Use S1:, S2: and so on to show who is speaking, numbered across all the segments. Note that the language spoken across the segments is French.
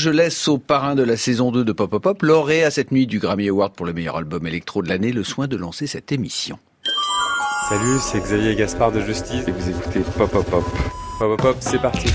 S1: je laisse au parrain de la saison 2 de Pop Pop Pop, lauréat cette nuit du Grammy Award pour le meilleur album électro de l'année, le soin de lancer cette émission.
S2: Salut, c'est Xavier Gaspard de Justice et vous écoutez Pop Pop Pop. Pop Pop Pop, c'est parti.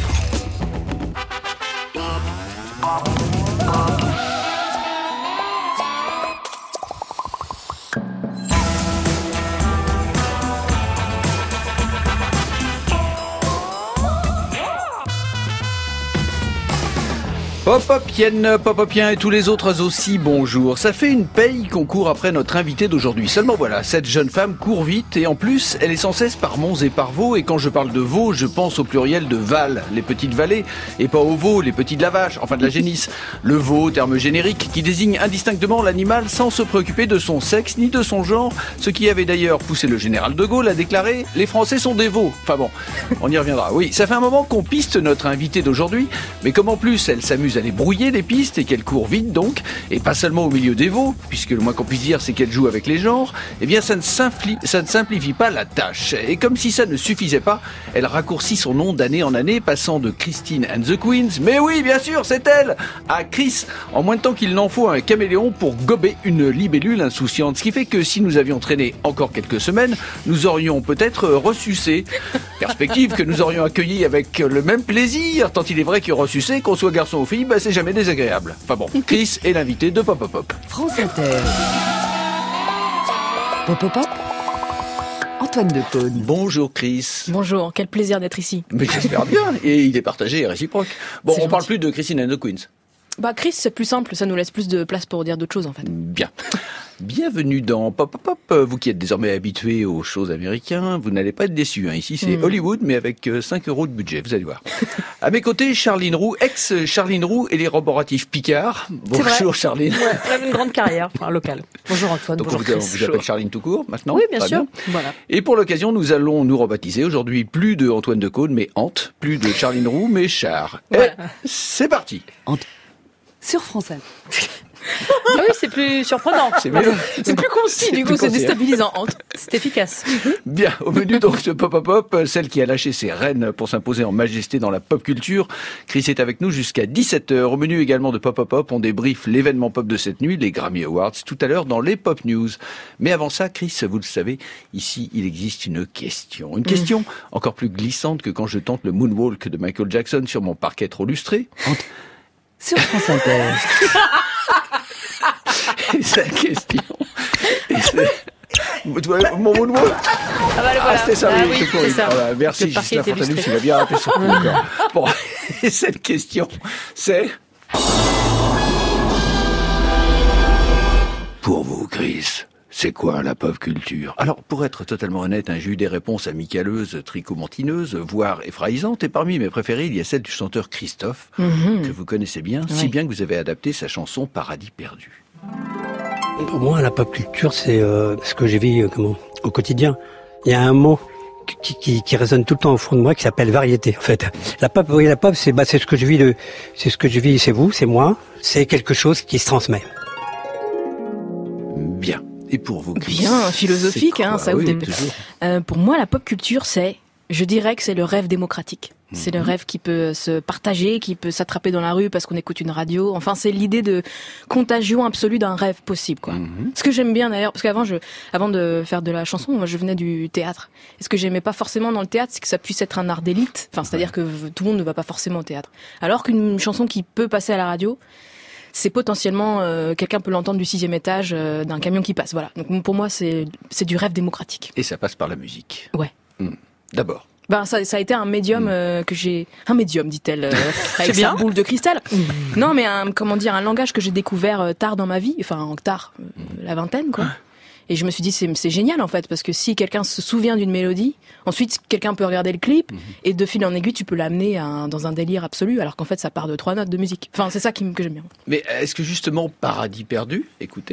S1: Pop-Popienne, Pop-Popien et tous les autres aussi, bonjour. Ça fait une paye qu'on court après notre invité d'aujourd'hui. Seulement voilà, cette jeune femme court vite et en plus, elle est sans cesse par monts et par vaux. Et quand je parle de veaux, je pense au pluriel de Val, les petites vallées, et pas aux veaux, les petits de la vache, enfin de la génisse. Le veau, terme générique, qui désigne indistinctement l'animal sans se préoccuper de son sexe ni de son genre, ce qui avait d'ailleurs poussé le général de Gaulle à déclarer « Les Français sont des veaux ». Enfin bon, on y reviendra. Oui, ça fait un moment qu'on piste notre invité d'aujourd'hui, mais comme en plus elle s'amuse à les brouiller les pistes et qu'elle court vite donc, et pas seulement au milieu des veaux, puisque le moins qu'on puisse dire c'est qu'elle joue avec les genres, eh bien ça ne simplifie pas la tâche. Et comme si ça ne suffisait pas, elle raccourcit son nom d'année en année, passant de Christine and the Queens, mais oui bien sûr c'est elle, à Chris, en moins de temps qu'il n'en faut un caméléon pour gober une libellule insouciante, ce qui fait que si nous avions traîné encore quelques semaines, nous aurions peut-être ressucé. Perspective que nous aurions accueilli avec le même plaisir, tant il est vrai que ressucé, qu'on soit garçon ou fille, c'est jamais désagréable. Enfin bon, Chris est l'invité de Pop Pop Pop.
S3: France Inter. Pop Pop Pop. Antoine Decaune.
S1: Bonjour Chris.
S4: Bonjour, quel plaisir d'être ici.
S1: Mais j'espère bien, et il est partagé et réciproque. Bon,
S4: C'est
S1: on parle
S4: gentil.
S1: plus de Christine and the Queens.
S4: Bah Chris, c'est plus simple, ça nous laisse plus de place pour dire d'autres choses en fait.
S1: Bien. Bienvenue dans Pop Pop Pop. Vous qui êtes désormais habitué aux shows américains, vous n'allez pas être déçus. Ici, c'est Hollywood, mais avec 5 € de budget, vous allez voir. À mes côtés, Charline Roux, ex-Charline Roux et les roboratifs Picard. Bonjour Charline.
S4: Ouais, elle avait une grande carrière locale. Bonjour Antoine,
S1: Donc
S4: bonjour
S1: on
S4: Chris.
S1: vous appelle Charline tout court maintenant.
S4: Oui, bien
S1: Très
S4: sûr. Voilà.
S1: Et pour l'occasion, nous allons nous rebaptiser aujourd'hui plus de Antoine Decaune, mais Ante, plus de Charline Roux, mais Char.
S4: Voilà.
S1: Et c'est parti.
S3: Sur France Inter.
S4: Ah oui, c'est plus surprenant.
S1: C'est mieux.
S4: C'est plus concis, du coup,
S1: plus
S4: c'est
S1: concis, hein.
S4: déstabilisant. C'est efficace.
S1: Bien, au menu donc de Pop Pop Pop, celle qui a lâché ses rênes pour s'imposer en majesté dans la pop culture. Chris est avec nous jusqu'à 17h. Au menu également de Pop Pop Pop, on débriefe l'événement pop de cette nuit, les Grammy Awards, tout à l'heure dans les Pop News. Mais avant ça, Chris, vous le savez, ici il existe une question. Une question encore plus glissante que quand je tente le moonwalk de Michael Jackson sur mon parquet trop lustré.
S3: Sur France Inter.
S1: Et cette question... Mon moonwalk.
S4: Ah bah le voilà.
S1: C'était ça,
S4: Ah
S1: oui,
S4: oui,
S1: tout court.
S4: c'est ça.
S1: Voilà, merci,
S4: Le parquet
S1: Gisela
S4: était
S1: Fontanus,
S4: illustré.
S1: il a bien rappelé son coup encore. Bon, et cette question, c'est... Pour vous, Chris, c'est quoi la pop culture? Alors, pour être totalement honnête, j'ai eu des réponses amicaleuses, tricomontineuses, voire effrayantes, et parmi mes préférées, il y a celle du chanteur Christophe, que vous connaissez bien, si bien que vous avez adapté sa chanson Paradis perdu.
S5: Pour moi, la pop culture, c'est ce que j'ai vu au quotidien. Il y a un mot qui résonne tout le temps au fond de moi, qui s'appelle variété. En fait, la pop, c'est ce que je vis c'est vous, c'est moi. C'est quelque chose qui se transmet.
S1: Bien. Et pour vous, Chris,
S4: Bien, philosophique,
S1: c'est quoi?
S4: ça ouvre
S1: Oui,
S4: des...
S1: toujours.
S4: Pour moi, la pop culture, je dirais que c'est le rêve démocratique. C'est le rêve qui peut se partager, qui peut s'attraper dans la rue parce qu'on écoute une radio. Enfin, c'est l'idée de contagion absolue d'un rêve possible, quoi. Ce que j'aime bien d'ailleurs, parce qu'avant, avant de faire de la chanson, moi, je venais du théâtre. Et ce que j'aimais pas forcément dans le théâtre, c'est que ça puisse être un art d'élite. Enfin, c'est-à-dire que tout le monde ne va pas forcément au théâtre. Alors qu'une chanson qui peut passer à la radio, c'est potentiellement quelqu'un peut l'entendre du 6e étage d'un camion qui passe. Voilà. Donc pour moi, c'est du rêve démocratique.
S1: Et ça passe par la musique.
S4: Ouais.
S1: D'abord.
S4: Ben ça a été un médium que j'ai... Un médium, dit-elle, avec sa boule de cristal. Non, mais un langage que j'ai découvert tard dans ma vie, enfin tard, la vingtaine, quoi. Et je me suis dit, c'est génial, en fait, parce que si quelqu'un se souvient d'une mélodie, ensuite, quelqu'un peut regarder le clip, et de fil en aiguille, tu peux l'amener dans un délire absolu, alors qu'en fait, ça part de 3 notes de musique. Enfin, c'est ça que j'aime bien.
S1: Mais est-ce que justement, Paradis perdu, écoutez,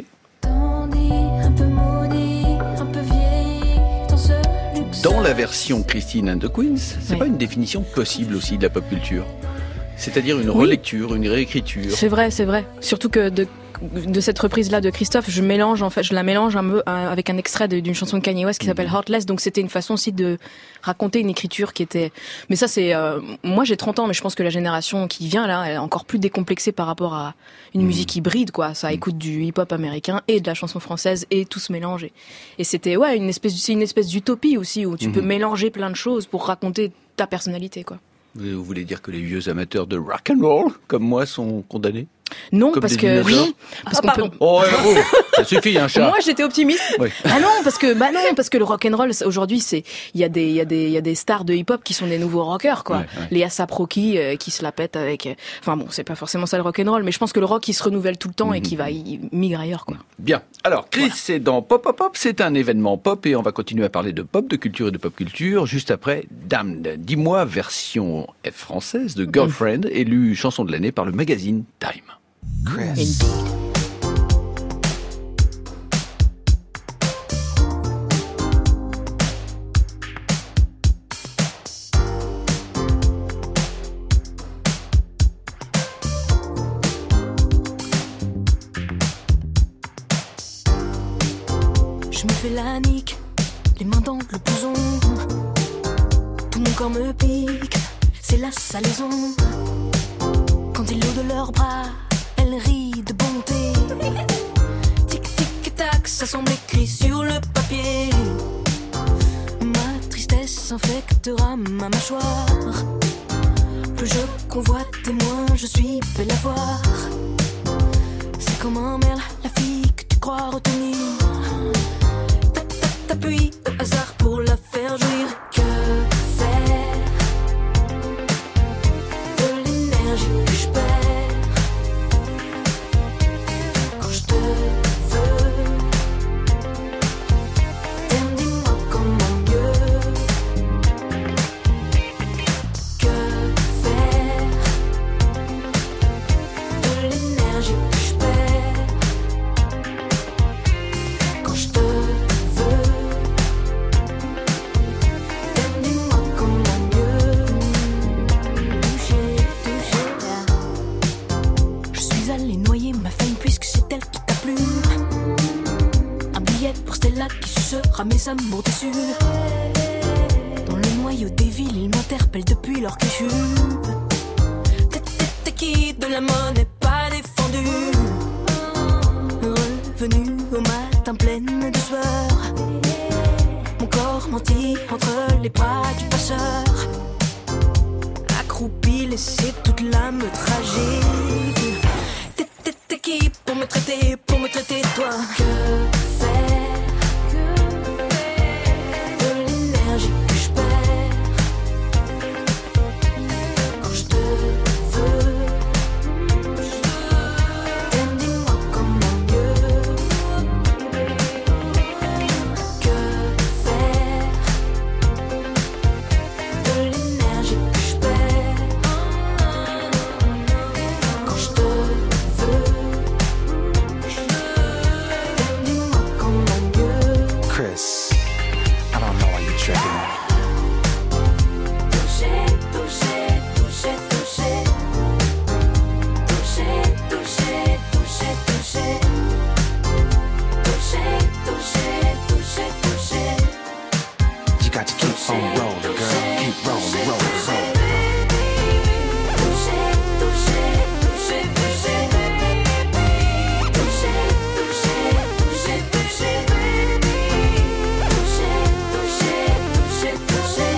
S1: dans la version Christine and the Queens, c'est pas une définition possible aussi de la pop culture? C'est-à-dire une relecture, une réécriture.
S4: C'est vrai. Surtout que de cette reprise-là de Christophe, je la mélange un peu avec un extrait d'une chanson de Kanye West qui s'appelle Heartless. Donc c'était une façon aussi de raconter une écriture qui était... Mais ça c'est... moi j'ai 30 ans, mais je pense que la génération qui vient là, elle est encore plus décomplexée par rapport à une musique hybride, quoi. Ça écoute du hip-hop américain et de la chanson française et tout se mélange. Et c'était c'est une espèce d'utopie aussi où tu peux mélanger plein de choses pour raconter ta personnalité, quoi.
S1: Vous voulez dire que les vieux amateurs de rock and roll, comme moi, sont condamnés ?
S4: Non,
S1: Comme
S4: parce
S1: des
S4: que
S1: dinosaures.
S4: non, parce qu'on peut...
S1: Ça suffit, un chat.
S4: Moi, j'étais optimiste.
S1: Oui.
S4: Ah non, parce que le rock and roll aujourd'hui, il y a des stars de hip-hop qui sont des nouveaux rockers, quoi.
S1: Ouais.
S4: Les A$AP Rocky qui se la pètent avec. Enfin bon, c'est pas forcément ça le rock and roll, mais je pense que le rock il se renouvelle tout le temps et qu'il va migrer ailleurs, quoi.
S1: Bien. Alors, Chris, c'est dans Pop Pop Pop. C'est un événement pop et on va continuer à parler de pop, de culture et de pop culture. Juste après, Damned. Dis-moi, version française de Girlfriend, élue chanson de l'année par le magazine Time.
S6: Chris.
S7: Je me fais la nique, les mains dans le blouson. Tout mon corps me pique, c'est la salaison. Quand ils l'eau de leurs bras, elle rit de bonté. Tic tic tac, ça semble écrit sur le papier. Ma tristesse infectera ma mâchoire. Plus je convoite et moins je suis belle à voir. C'est comme un merle, la fille que tu crois retenir. T'appuies au hasard pour la faire jouir. Que faire de l'énergie que je perds quand je te veux? Dis-moi comment mieux. Que faire de l'énergie que je perds quand je te veux? Dis-moi comment mieux toucher. Je suis allée noyer ma femme puisque c'est elle qui t'a plu. Un billet pour Stella qui sucera mes amours déçus. Dans le noyau des villes, ils m'interpellent depuis leur cachube. T'es qui de la monnaie pas défendue? Revenu au matin pleine de sueur. Mon corps menti entre les bras du passeur. Accroupi, laissé toute l'âme tragique. T'es qui pour me traiter toi? Que faire de l'énergie que je perds quand je te veux? Dis-moi comment mieux. Que faire de l'énergie que je perds quand je te veux? Dis-moi comment mieux.
S6: Chris, I don't know why you're tripping.
S7: Toucher, toucher, toucher, toucher. Toucher, toucher, toucher, toucher. Toucher, toucher, toucher, toucher.
S6: You got to keep on rolling, girl. Keep rolling, rolling, rolling.
S7: Toucher, toucher, toucher, toucher. Toucher, toucher, toucher, toucher. Toucher, toucher, toucher, toucher.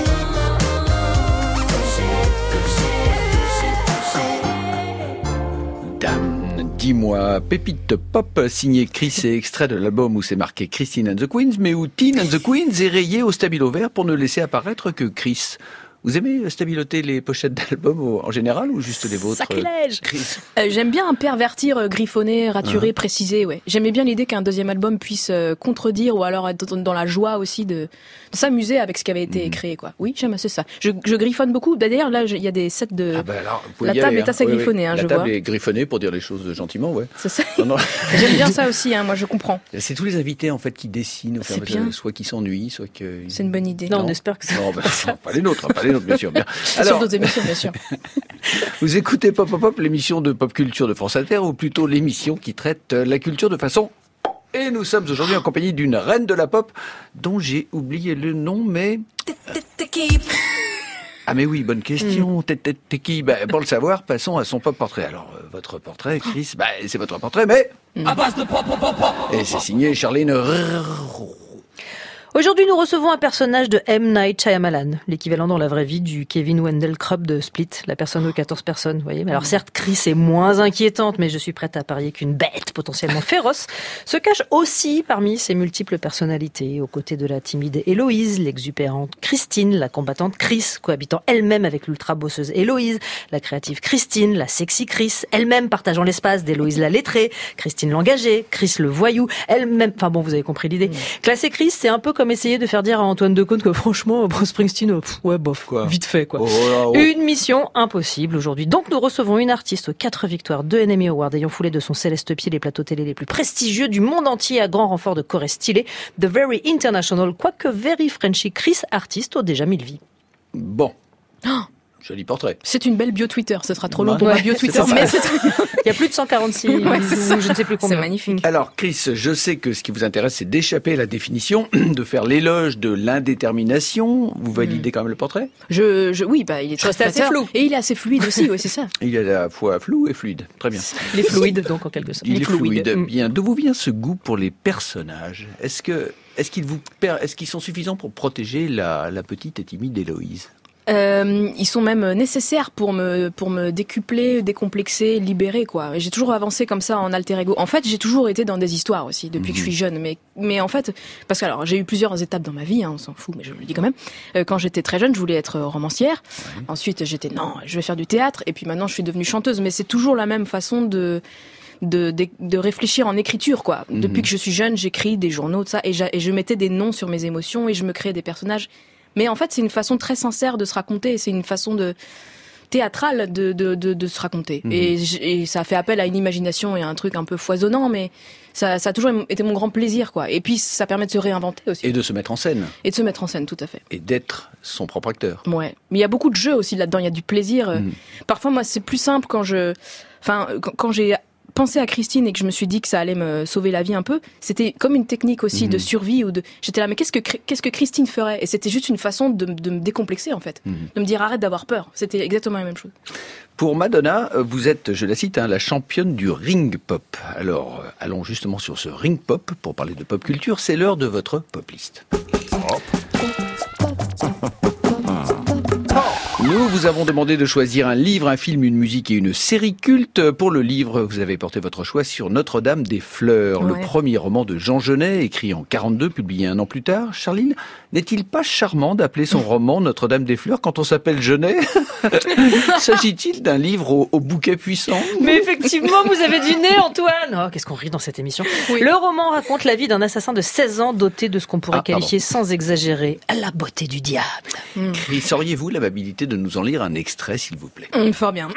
S7: Toucher, toucher, toucher, toucher.
S1: Damn, dis-moi, pépite pop signé Chris et extrait de l'album où c'est marqué Christine and the Queens, mais où Teen and the Queens est rayé au stabilo vert pour ne laisser apparaître que Chris. Vous aimez stabiloter les pochettes d'albums en général ou juste les vôtres?
S4: Sacrilège.
S1: Chris.
S4: J'aime bien pervertir, griffonner, raturer, préciser, ouais. J'aimais bien l'idée qu'un deuxième album puisse contredire ou alors être dans la joie aussi de s'amuser avec ce qui avait été créé, quoi. Oui, j'aime assez ça. Je griffonne beaucoup. D'ailleurs, là, il y a des sets de...
S1: Ah bah alors, vous pouvez
S4: La
S1: y
S4: table
S1: aller,
S4: est assez
S1: Oui, oui.
S4: griffonnée, hein,
S1: La
S4: je
S1: table
S4: vois.
S1: est griffonnée pour dire les choses gentiment, ouais.
S4: C'est ça.
S1: Non, non.
S4: J'aime bien ça aussi, hein, moi je comprends.
S1: C'est tous les invités en fait qui dessinent, au fur et à
S4: C'est
S1: mesure,
S4: bien.
S1: soit qui s'ennuient, soit que...
S4: C'est une bonne idée.
S1: Non,
S3: on espère que ça...
S1: Non, bah, pas les nôtres, pas les une autre, bien sûr. Bien.
S4: Sur
S1: Alors,
S4: d'autres émissions, bien sûr.
S1: vous écoutez Pop Pop Pop, l'émission de pop culture de France Inter, ou plutôt l'émission qui traite la culture de façon... Et nous sommes aujourd'hui en compagnie d'une reine de la pop, dont j'ai oublié le nom, mais... Ah mais oui, bonne question. T'es qui? Pour le savoir, passons à son pop portrait. Alors, votre portrait, Chris, c'est votre portrait, mais... À base de pop, pop, pop, pop. Et c'est signé Charline.
S8: Aujourd'hui, nous recevons un personnage de M. Night Shyamalan, l'équivalent dans la vraie vie du Kevin Wendell Crumb de Split, la personne aux 14 personnes, vous voyez. Alors certes, Chris est moins inquiétante, mais je suis prête à parier qu'une bête potentiellement féroce se cache aussi parmi ses multiples personnalités, aux côtés de la timide Héloïse, l'exubérante Christine, la combattante Chris, cohabitant elle-même avec l'ultra-bosseuse Héloïse, la créative Christine, la sexy Chris, elle-même partageant l'espace d'Héloïse la lettrée, Christine l'engagée, Chris le voyou, elle-même... Enfin bon, vous avez compris l'idée. Classer Chris, c'est un peu comme essayer de faire dire à Antoine Decaune que franchement, Bruce Springsteen, ouais, bof, quoi. Vite fait, quoi. Une mission impossible aujourd'hui. Donc nous recevons une artiste aux 4 victoires, 2 Emmy Awards, ayant foulé de son céleste pied les plateaux télé les plus prestigieux du monde entier à grand renfort de chorés stylés, The Very International, quoique Very Frenchy Chris, artiste aux déjà 1000 vies.
S1: Bon. Joli portrait.
S4: C'est une belle bio Twitter, ce sera trop long pour ma bio Twitter,
S8: mais il y a plus de 146, ou je ne sais plus combien.
S4: C'est magnifique.
S1: Alors Chris, je sais que ce qui vous intéresse, c'est d'échapper à la définition, de faire l'éloge de l'indétermination. Vous validez quand même le portrait?
S4: Oui, il est très
S8: assez flou.
S4: Et il est assez fluide aussi, oui, c'est ça.
S1: Il est à la fois flou et fluide. Très bien.
S8: Il est fluide, donc en quelque sorte.
S1: Il est fluide. Bien. D'où vous vient ce goût pour les personnages? Est-ce qu'ils sont suffisants pour protéger la petite et timide Héloïse?
S4: Ils sont même nécessaires pour me décupler, décomplexer, libérer, quoi. Et j'ai toujours avancé comme ça en alter ego. En fait, j'ai toujours été dans des histoires aussi depuis que je suis jeune. Mais en fait, parce que alors j'ai eu plusieurs étapes dans ma vie, on s'en fout, mais je le dis quand même. Quand j'étais très jeune, je voulais être romancière. Ouais. Ensuite, non, je vais faire du théâtre. Et puis maintenant, je suis devenue chanteuse. Mais c'est toujours la même façon de réfléchir en écriture, quoi. Depuis que je suis jeune, j'écris des journaux, de ça, et je mettais des noms sur mes émotions et je me créais des personnages. Mais en fait, c'est une façon très sincère de se raconter, c'est une façon théâtrale de se raconter. Et ça fait appel à une imagination et à un truc un peu foisonnant, mais ça a toujours été mon grand plaisir, quoi. Et puis, ça permet de se réinventer aussi.
S1: Et de se mettre en scène.
S4: Et de se mettre en scène, tout à fait.
S1: Et d'être son propre acteur.
S4: Ouais. Mais il y a beaucoup de jeux aussi là-dedans, il y a du plaisir. Parfois, moi, c'est plus simple quand j'ai pensé à Christine et que je me suis dit que ça allait me sauver la vie un peu, c'était comme une technique aussi de survie j'étais là, mais qu'est-ce que Christine ferait? Et c'était juste une façon de me décomplexer, en fait. De me dire, arrête d'avoir peur. C'était exactement la même chose. Pour
S1: Madonna, vous êtes, je la cite, la championne du ring pop. Alors, allons justement sur ce ring pop pour parler de pop culture. C'est l'heure de votre pop list. Nous vous avons demandé de choisir un livre, un film, une musique et une série culte. Pour le livre, vous avez porté votre choix sur Notre-Dame des Fleurs, le premier roman de Jean Genet, écrit en 42, publié un an plus tard. Charline, n'est-il pas charmant d'appeler son roman Notre-Dame des Fleurs quand on s'appelle Genet? S'agit-il d'un livre au bouquet puissant?
S8: Mais effectivement, vous avez du nez, Antoine. Oh, qu'est-ce qu'on rit dans cette émission. Oui. Le roman raconte la vie d'un assassin de 16 ans doté de ce qu'on pourrait qualifier sans exagérer la beauté du diable.
S1: Chris, auriez-vous l'amabilité de nous en lire un extrait, s'il vous plaît?
S4: Fort bien.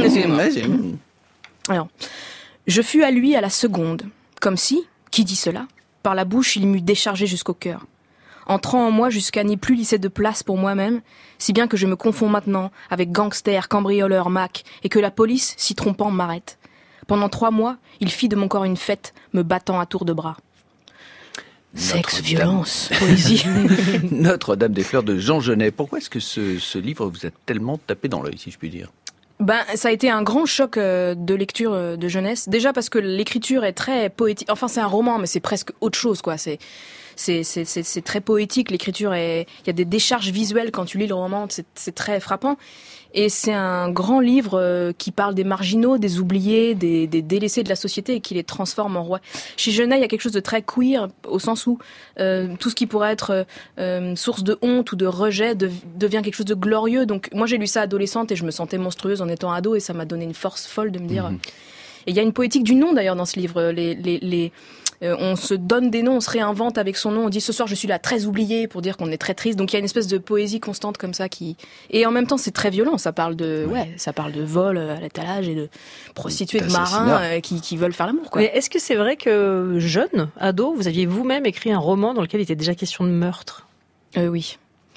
S4: Alors, je fus à lui à la seconde, comme si, qui dit cela, par la bouche il m'eût déchargé jusqu'au cœur, entrant en moi jusqu'à n'y plus laisser de place pour moi-même, si bien que je me confonds maintenant avec gangster, cambrioleur, mac, et que la police, s'y trompant, m'arrête. Pendant 3 mois, il fit de mon corps une fête, me battant à tour de bras. Sexe, violence, poésie.
S1: Notre-Dame des Fleurs de Jean Genet. Pourquoi est-ce que ce livre vous a tellement tapé dans l'œil, si je puis dire?
S4: Ça a été un grand choc de lecture de jeunesse. Déjà parce que l'écriture est très poétique. Enfin, c'est un roman, mais c'est presque autre chose, quoi. C'est très poétique. L'écriture il y a des décharges visuelles quand tu lis le roman. C'est très frappant. Et c'est un grand livre qui parle des marginaux, des oubliés, des délaissés de la société et qui les transforme en rois. Chez Genet, il y a quelque chose de très queer au sens où tout ce qui pourrait être source de honte ou de rejet devient quelque chose de glorieux. Donc moi, j'ai lu ça adolescente et je me sentais monstrueuse en étant ado et ça m'a donné une force folle de me dire... Et il y a une poétique du nom d'ailleurs dans ce livre. On se donne des noms, on se réinvente avec son nom. On dit ce soir je suis la très oubliée pour dire qu'on est très triste. Donc il y a une espèce de poésie constante comme ça et en même temps c'est très violent. Ça parle de vol à l'étalage et de prostituées, de marins qui veulent faire l'amour, quoi.
S8: Mais est-ce que c'est vrai que jeune, ado, vous aviez vous-même écrit un roman dans lequel il était déjà question de meurtre?
S4: Oui.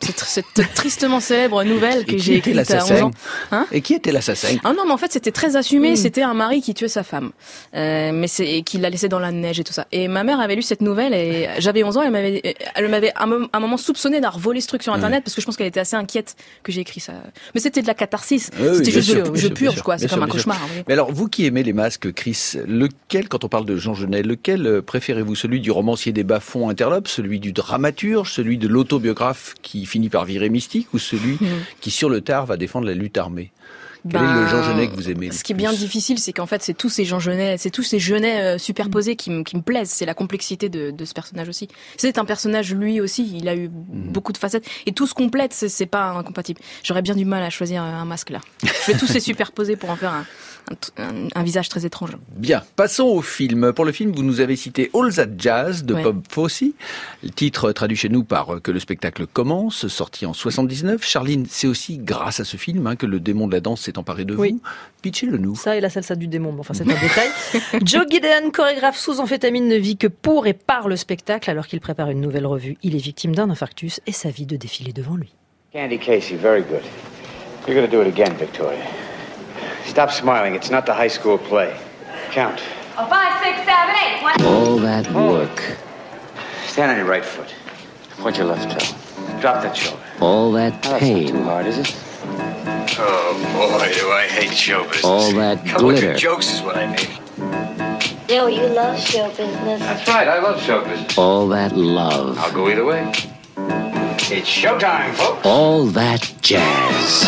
S4: cette tristement célèbre nouvelle que j'ai écrite à 11 ans.
S1: Et qui était l'assassin?
S4: Ah non, mais en fait, c'était très assumé. C'était un mari qui tuait sa femme, et qui l'a laissée dans la neige et tout ça. Et ma mère avait lu cette nouvelle et j'avais 11 ans. Elle m'avait à un moment soupçonné d'avoir volé ce truc sur Internet parce que je pense qu'elle était assez inquiète que j'ai écrit ça. Mais c'était de la catharsis. C'était juste je purge, quoi. C'est comme un cauchemar. Oui.
S1: Mais alors, vous qui aimez les masques, Chris, lequel, quand on parle de Jean Genet, lequel préférez-vous? Celui du romancier des bas-fonds interlopes, celui du dramaturge, celui de l'autobiographe qui finit par virer mystique, ou celui qui, sur le tard, va défendre la lutte armée? Quel est le Jean Genet que vous aimez?
S4: Ce qui est bien difficile, c'est qu'en fait, c'est tous ces Jean Genet, c'est tous ces Genets superposés qui me plaisent. C'est la complexité de ce personnage aussi. C'est un personnage, lui aussi, il a eu beaucoup de facettes. Et tout se complète, c'est pas incompatible. J'aurais bien du mal à choisir un masque là. Je vais tous les superposer pour en faire un visage très étrange.
S1: Bien, passons au film. Pour le film, vous nous avez cité All That Jazz de Bob Fosse. Le titre traduit chez nous par Que le spectacle commence, sorti en 79. Charline, c'est aussi grâce à ce film que le démon de la danse s'est emparé de vous. Pitchez-le nous.
S8: Ça et la salsa du démon, enfin c'est un détail. Joe Gideon, chorégraphe sous amphétamine, ne vit que pour et par le spectacle alors qu'il prépare une nouvelle revue. Il est victime d'un infarctus et sa vie de défiler devant lui.
S9: Candy Casey, very good. You're going to do it again, Victoria. Stop smiling. It's not the high school play. Count.
S10: 5, 6, 7, 8. 1.
S9: All that work. Stand on your right foot. Point your left toe. Drop that shoulder.
S11: All that pain.
S9: That's not too hard, is it? Oh, boy, do I hate show business.
S11: All that
S9: Come with your
S11: glitter.
S9: jokes is what I need.
S10: Joe, you love show business.
S9: That's right, I love show business.
S11: All that love.
S9: I'll go either way. It's showtime, folks.
S11: All that jazz.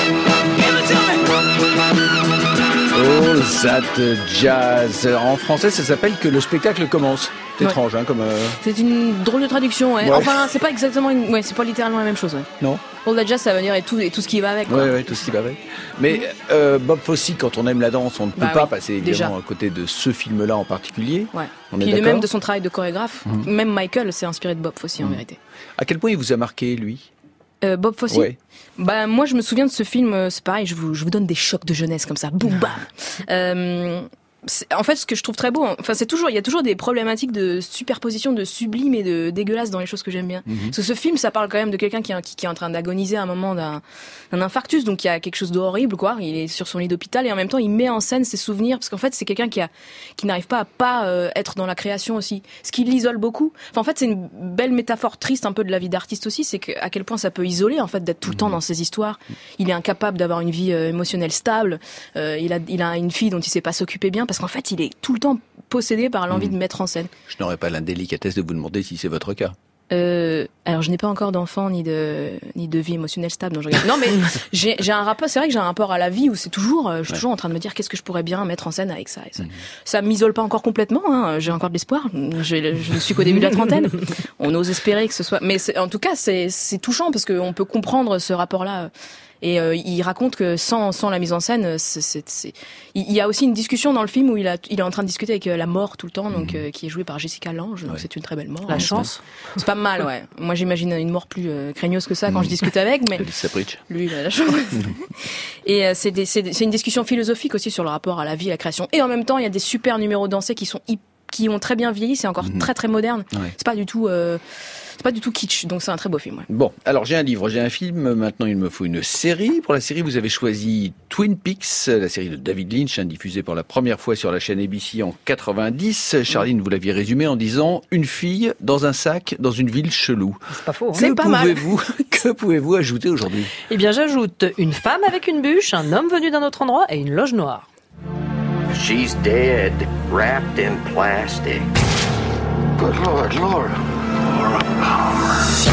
S1: All That Jazz. En français, ça s'appelle Que le spectacle commence. C'est étrange, comme...
S4: C'est une drôle de traduction, ouais. Enfin, c'est pas exactement c'est pas littéralement la même chose, ouais.
S1: Non.
S4: All That Jazz, ça veut dire et tout ce qui va avec, quoi.
S1: Ouais, tout ce qui va avec. Mais Bob Fosse, quand on aime la danse, on ne peut pas passer évidemment à côté de ce film-là en particulier.
S4: Ouais.
S1: On
S4: Puis
S1: est d'accord.
S4: même de son travail de chorégraphe, même Michael s'est inspiré de Bob Fosse, en vérité.
S1: À quel point il vous a marqué, lui?
S4: Bob Fosse. Moi, je me souviens de ce film. C'est pareil, je vous donne des chocs de jeunesse comme ça. Boum, bam. En fait, ce que je trouve très beau, il y a toujours des problématiques de superposition de sublime et de dégueulasse dans les choses que j'aime bien. Parce que ce film, ça parle quand même de quelqu'un qui est en train d'agoniser à un moment d'un infarctus, donc il y a quelque chose d'horrible, quoi. Il est sur son lit d'hôpital et en même temps, il met en scène ses souvenirs, parce qu'en fait, c'est quelqu'un qui n'arrive pas à être dans la création aussi, ce qui l'isole beaucoup. Enfin, en fait, c'est une belle métaphore triste un peu de la vie d'artiste aussi, c'est à quel point ça peut isoler, en fait, d'être tout le temps dans ses histoires. Il est incapable d'avoir une vie émotionnelle stable. Il a une fille dont il sait pas s'occuper bien, parce qu'en fait, il est tout le temps possédé par l'envie de mettre en scène.
S1: Je n'aurais pas l'indélicatesse de vous demander si c'est votre cas.
S4: Alors, je n'ai pas encore d'enfant ni de vie émotionnelle stable. Non, mais j'ai un rapport. C'est vrai que j'ai un rapport à la vie où c'est toujours, je suis toujours en train de me dire qu'est-ce que je pourrais bien mettre en scène avec ça. Et ça, ça m'isole pas encore complètement. Hein. J'ai encore de l'espoir. Je ne suis qu'au début de la trentaine. On ose espérer que ce soit. Mais en tout cas, c'est touchant parce qu'on peut comprendre ce rapport-là. Et il raconte que sans la mise en scène, il y a aussi une discussion dans le film où il est en train de discuter avec la mort tout le temps, donc qui est jouée par Jessica Lange. Donc c'est une très belle mort.
S8: La chance.
S4: C'est pas mal, ouais. Moi j'imagine une mort plus craigneuse que ça quand je discute avec, mais lui il a la chance. Et c'est une discussion philosophique aussi sur le rapport à la vie, à la création. Et en même temps, il y a des super numéros dansés qui ont très bien vieilli. C'est encore très très moderne. Ouais. C'est pas du tout kitsch, donc c'est un très beau film. Ouais.
S1: Bon, alors j'ai un livre, j'ai un film, maintenant il me faut une série. Pour la série, vous avez choisi Twin Peaks, la série de David Lynch, diffusée pour la première fois sur la chaîne ABC en 90. Charline, vous l'aviez résumé en disant « Une fille dans un sac dans une ville chelou ».
S8: C'est pas faux. Hein.
S4: C'est pas mal.
S1: Que pouvez-vous ajouter aujourd'hui?
S8: Eh bien, j'ajoute une femme avec une bûche, un homme venu d'un autre endroit et une loge noire.
S12: She's dead, wrapped in plastic.
S6: Good Lord, Laura. Laura Palmer.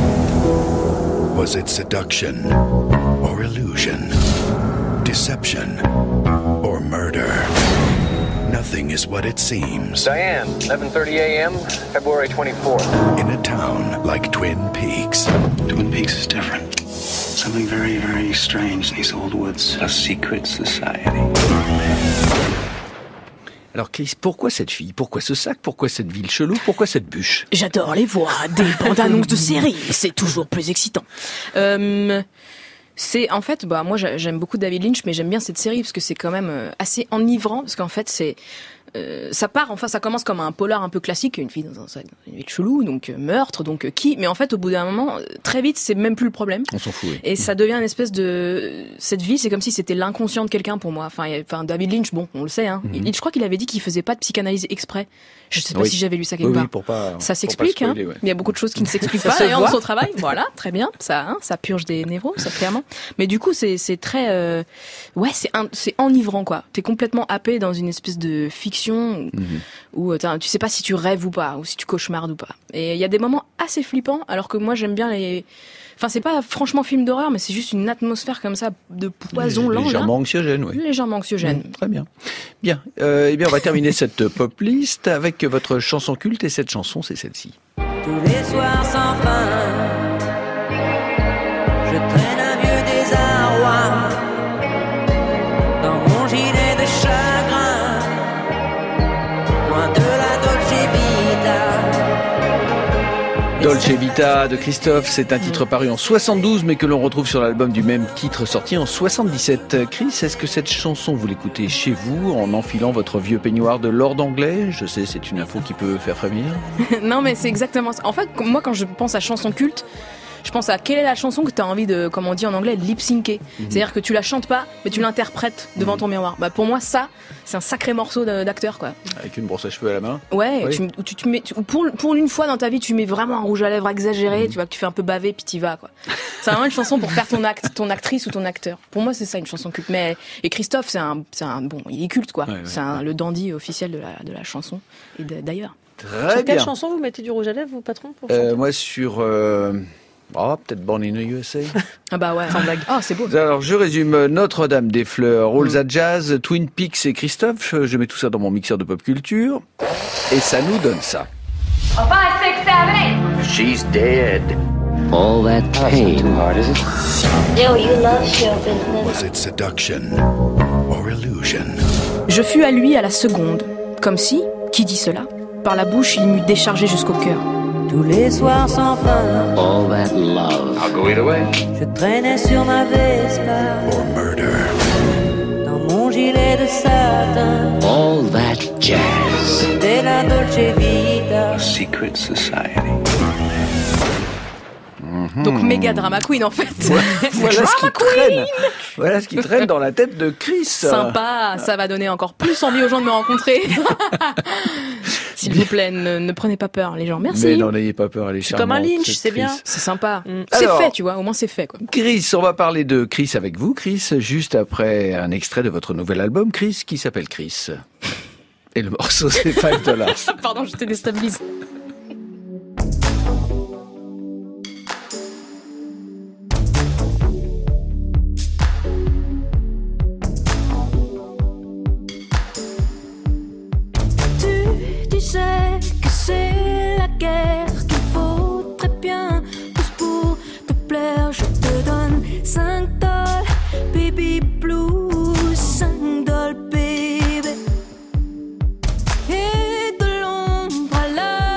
S6: Was it seduction or illusion? Deception or murder? Nothing is what it seems.
S9: Diane, 11:30 a.m., February 24th.
S6: In a town like Twin Peaks.
S13: Twin Peaks is different. Something very, very strange in these old woods. A secret society.
S1: Alors Chris, pourquoi cette fille? Pourquoi ce sac? Pourquoi cette ville chelou? Pourquoi cette bûche?
S4: J'adore les voix des bandes annonces de séries, c'est toujours plus excitant. C'est en fait, moi j'aime beaucoup David Lynch, mais j'aime bien cette série parce que c'est quand même assez enivrant, parce qu'en fait c'est ça commence comme un polar un peu classique, une fille dans une ville chelou, donc meurtre, donc qui, mais en fait au bout d'un moment, très vite, c'est même plus le problème.
S1: On s'en fout. Oui.
S4: Et ça devient une espèce de cette vie, c'est comme si c'était l'inconscient de quelqu'un pour moi. Enfin, David Lynch, bon, on le sait. Hein. Je crois qu'il avait dit qu'il faisait pas de psychanalyse exprès. Je sais pas si j'avais lu ça quelque part.
S1: Oui, pour pas.
S4: Ça s'explique.
S1: Pas spoiler,
S4: hein. Il y a beaucoup de choses qui ne s'expliquent pas d'ailleurs dans son travail. Voilà, très bien. Ça purge des névroses, ça clairement. Mais du coup, c'est très, c'est enivrant quoi. T'es complètement happé dans une espèce de fiction où tu sais pas si tu rêves ou pas, ou si tu cauchemardes ou pas. Et il y a des moments assez flippants, alors que moi j'aime bien les. Enfin, c'est pas franchement film d'horreur, mais c'est juste une atmosphère comme ça de poison lent.
S1: Légèrement anxiogène, oui.
S4: Légèrement anxiogène.
S1: Très bien. Bien. Eh bien, on va terminer cette pop list avec votre chanson culte, et cette chanson, c'est celle-ci.
S14: Tous les soirs sans fin, je traîne un vieux désarroi dans mon gilet de chagrin, loin de la Dolce Vita.
S1: Dolce Vita de Christophe, c'est un titre paru en 72, mais que l'on retrouve sur l'album du même titre sorti en 77. Chris, est-ce que cette chanson, vous l'écoutez chez vous, en enfilant votre vieux peignoir de lord anglais? Je sais, c'est une info qui peut faire frémir.
S4: Non, mais c'est exactement ça. En fait, moi, quand je pense à chanson culte, je pense à quelle est la chanson que tu as envie de, comme on dit en anglais, lip-syncer. C'est-à-dire que tu la chantes pas, mais tu l'interprètes devant ton miroir. Bah, pour moi, ça, c'est un sacré morceau d'acteur, quoi.
S1: Avec une brosse à cheveux à la main.
S4: Ouais, oui. Tu mets, pour une fois dans ta vie, tu mets vraiment un rouge à lèvres exagéré, tu vois, que tu fais un peu baver, puis t'y vas, quoi. C'est vraiment une chanson pour faire ton actrice ou ton acteur. Pour moi, c'est ça, une chanson culte. Et Christophe, c'est un bon, il est culte, quoi. C'est le dandy officiel de la chanson, et d'ailleurs.
S1: Très
S8: sur
S1: bien.
S8: Quelle chanson vous mettez du rouge à lèvres, vous, patron, pour chanter
S1: moi, sur... peut-être Born in the USA.
S4: Ah bah ouais, sans blague. Ah, c'est beau.
S1: Alors, je résume Notre-Dame des Fleurs, Rolls at Jazz, Twin Peaks et Christophe. Je mets tout ça dans mon mixeur de pop culture. Et ça nous donne ça.
S10: 5, 6, 7, 8.
S12: She's dead.
S11: All that pain.
S13: Too hard, is it?
S10: Joe, you love show business.
S6: Was it seduction or illusion?
S4: Je fus à lui à la seconde, comme si, qui dit cela, par la bouche il m'eût déchargé jusqu'au cœur.
S14: Tous les soirs sans fin,
S11: All that love.
S12: I'll go either way.
S14: je traînais sur ma Vespa
S6: Or murder?
S14: dans mon gilet de satin.
S11: All that jazz.
S14: C'était la Dolce Vita.
S13: A secret society.
S4: Donc méga drama queen en fait.
S1: Voilà ce qui traîne dans la tête de Chris.
S4: Sympa, ça va donner encore plus envie aux gens de me rencontrer. S'il vous plaît, ne prenez pas peur les gens. Merci.
S1: Mais n'en ayez pas peur, elle est
S8: C'est
S1: charmante.
S8: comme un Lynch, c'est bien.
S4: C'est sympa.
S1: Alors,
S4: c'est fait, tu vois, au moins c'est fait, quoi.
S1: Chris, on va parler de Chris avec vous, Chris, juste après un extrait de votre nouvel album, Chris, qui s'appelle Chris. Et le morceau, c'est $5.
S4: Pardon, je te déstabilise.
S7: Tu disais que c'est la guerre qu'il faut très bien. Plus pour te plaire, je te donne $5, baby blues, $5, baby. Et de l'ombre à la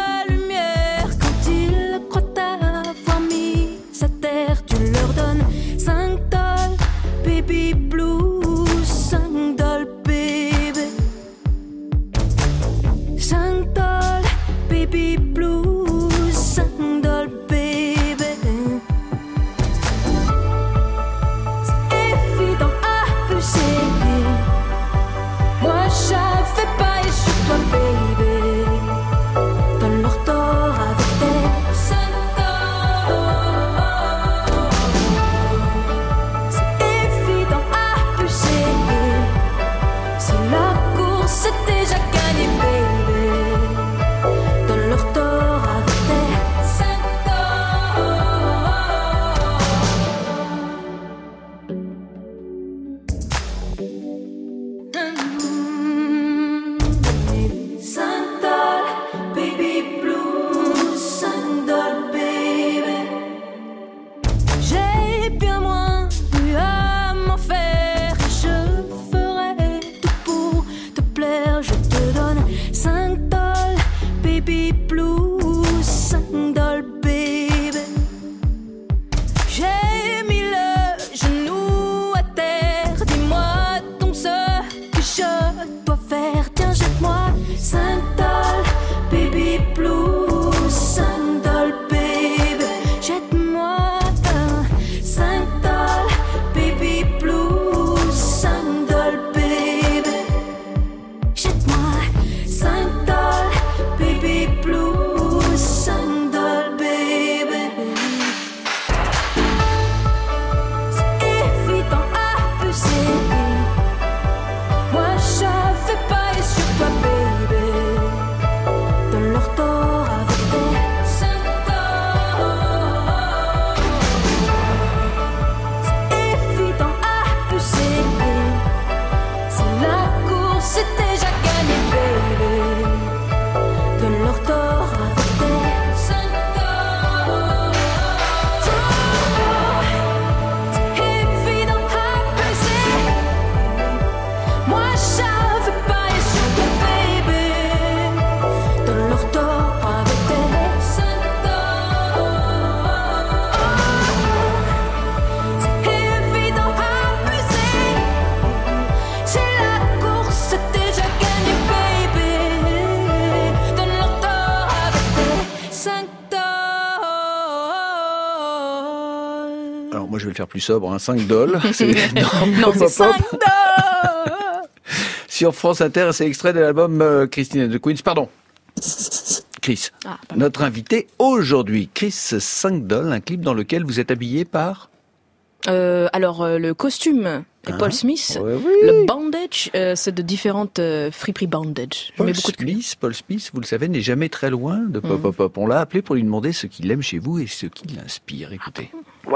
S1: vais le faire plus sobre, hein, 5 dollars.
S4: Non, c'est 5 dollars.
S1: Sur France Inter, c'est extrait de l'album Christine and the Queens. Pardon. Chris, notre invité aujourd'hui. Chris, 5 dollars, un clip dans lequel vous êtes habillé par...
S4: le costume est Paul Smith.
S1: Oui.
S4: Le bandage, c'est de différentes friperies bandage.
S1: Paul Smith, vous le savez, n'est jamais très loin de Pop Pop Pop. On l'a appelé pour lui demander ce qu'il aime chez vous et ce qui l'inspire. Écoutez.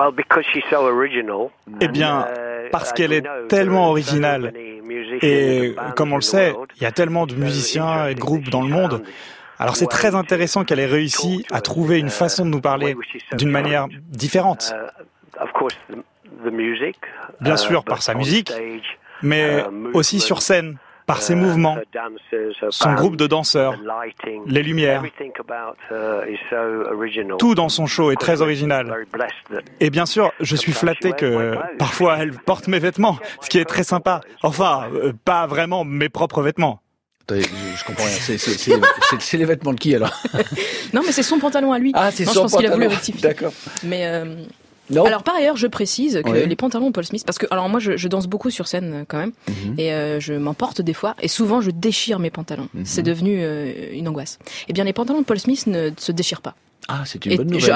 S15: Eh bien, parce qu'elle est tellement originale. Et comme on le sait, il y a tellement de musiciens et de groupes dans le monde. Alors c'est très intéressant qu'elle ait réussi à trouver une façon de nous parler d'une manière différente. Bien sûr, par sa musique, mais aussi sur scène, par ses mouvements, son groupe de danseurs, les lumières. Tout dans son show est très original. Et bien sûr, je suis flatté que parfois elle porte mes vêtements, ce qui est très sympa. Enfin, pas vraiment mes propres vêtements.
S1: Je comprends rien. C'est les vêtements de qui alors?
S4: Non, mais c'est son pantalon à lui.
S1: Ah, c'est
S4: son
S1: son
S4: pantalon. Je pense qu'il a voulu rectifier.
S1: D'accord.
S4: Mais
S1: non.
S4: Alors par ailleurs, je précise que les pantalons Paul Smith, parce que alors moi je danse beaucoup sur scène quand même, et je m'emporte des fois, et souvent je déchire mes pantalons. C'est devenu une angoisse. Eh bien les pantalons de Paul Smith ne se déchirent pas.
S1: Ah, c'est une bonne nouvelle.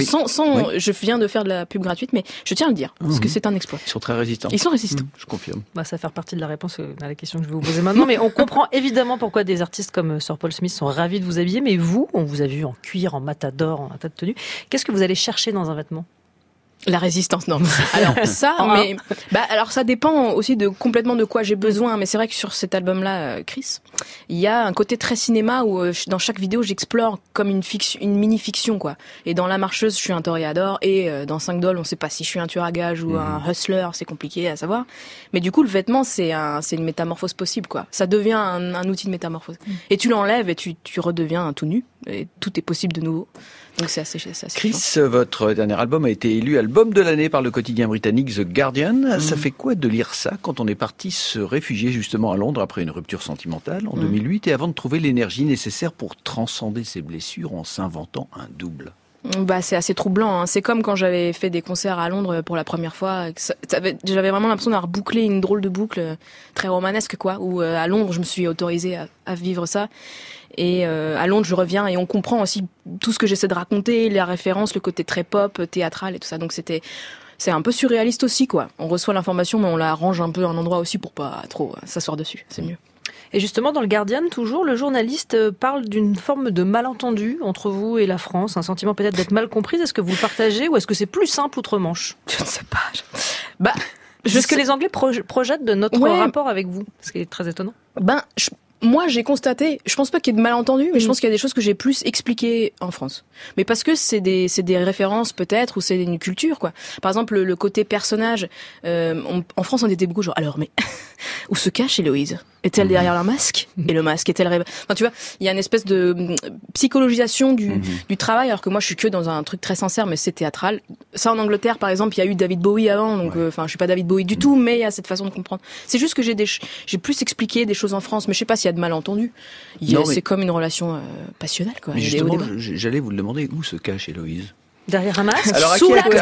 S4: Je viens de faire de la pub gratuite, mais je tiens à le dire, parce que c'est un exploit.
S1: Ils sont très résistants.
S4: Ils sont résistants.
S1: Je confirme.
S8: Ça va faire partie de la réponse à la question que je vais vous poser maintenant, mais on comprend évidemment pourquoi des artistes comme Sir Paul Smith sont ravis de vous habiller, mais vous, on vous a vu en cuir, en matador, en un tas de tenues. Qu'est-ce que vous allez chercher dans un vêtement ?
S4: La résistance, non. Alors ça, alors ça dépend aussi complètement de quoi j'ai besoin. Mais c'est vrai que sur cet album-là, Chris, il y a un côté très cinéma où dans chaque vidéo j'explore comme une mini-fiction quoi. Et dans La Marcheuse, je suis un toréador, et dans 5 dollars, on sait pas si je suis un tueur à gages ou un hustler, c'est compliqué à savoir. Mais du coup, le vêtement, c'est une métamorphose possible quoi. Ça devient un outil de métamorphose. Et tu l'enlèves et tu redeviens un tout nu. Et tout est possible de nouveau. Donc c'est assez
S1: Chris, votre dernier album a été élu album de l'année par le quotidien britannique The Guardian. Ça fait quoi de lire ça quand on est parti se réfugier justement à Londres après une rupture sentimentale en 2008 et avant de trouver l'énergie nécessaire pour transcender ses blessures en s'inventant un double?
S4: C'est assez troublant. Hein. C'est comme quand j'avais fait des concerts à Londres pour la première fois. J'avais vraiment l'impression d'avoir bouclé une drôle de boucle très romanesque, quoi. Où à Londres, je me suis autorisée à vivre ça. Et à Londres, je reviens et on comprend aussi tout ce que j'essaie de raconter, les références, le côté très pop, théâtral et tout ça. Donc c'est un peu surréaliste aussi, quoi. On reçoit l'information, mais on la range un peu à un endroit aussi pour pas trop s'asseoir dessus. C'est mieux.
S8: Et justement, dans le Guardian, toujours, le journaliste parle d'une forme de malentendu entre vous et la France, un sentiment peut-être d'être mal comprise. Est-ce que vous le partagez ou est-ce que c'est plus simple outre-Manche ?
S4: Je ne sais pas.
S8: Qu'est-ce que les Anglais projettent de notre rapport avec vous ? Ce qui est très étonnant.
S4: Moi, j'ai constaté, je pense pas qu'il y ait de malentendus, mais je pense qu'il y a des choses que j'ai plus expliquées en France. Mais parce que c'est des références peut-être, ou c'est une culture, quoi. Par exemple, le côté personnage, en France, on était beaucoup genre, alors, mais, où se cache Héloïse ? Est-elle derrière leur masque ? Et le masque est-elle Enfin, tu vois, il y a une espèce de psychologisation du travail, alors que moi, je suis que dans un truc très sincère, mais c'est théâtral. Ça, en Angleterre, par exemple, il y a eu David Bowie avant, donc, je suis pas David Bowie du tout, mais il y a cette façon de comprendre. C'est juste que j'ai plus expliqué des choses en France, mais je sais pas s'il y a de malentendus. C'est comme une relation passionnelle, quoi.
S1: Mais justement, j'allais vous le demander, où se cache Héloïse ?
S8: Derrière un masque.
S1: Alors,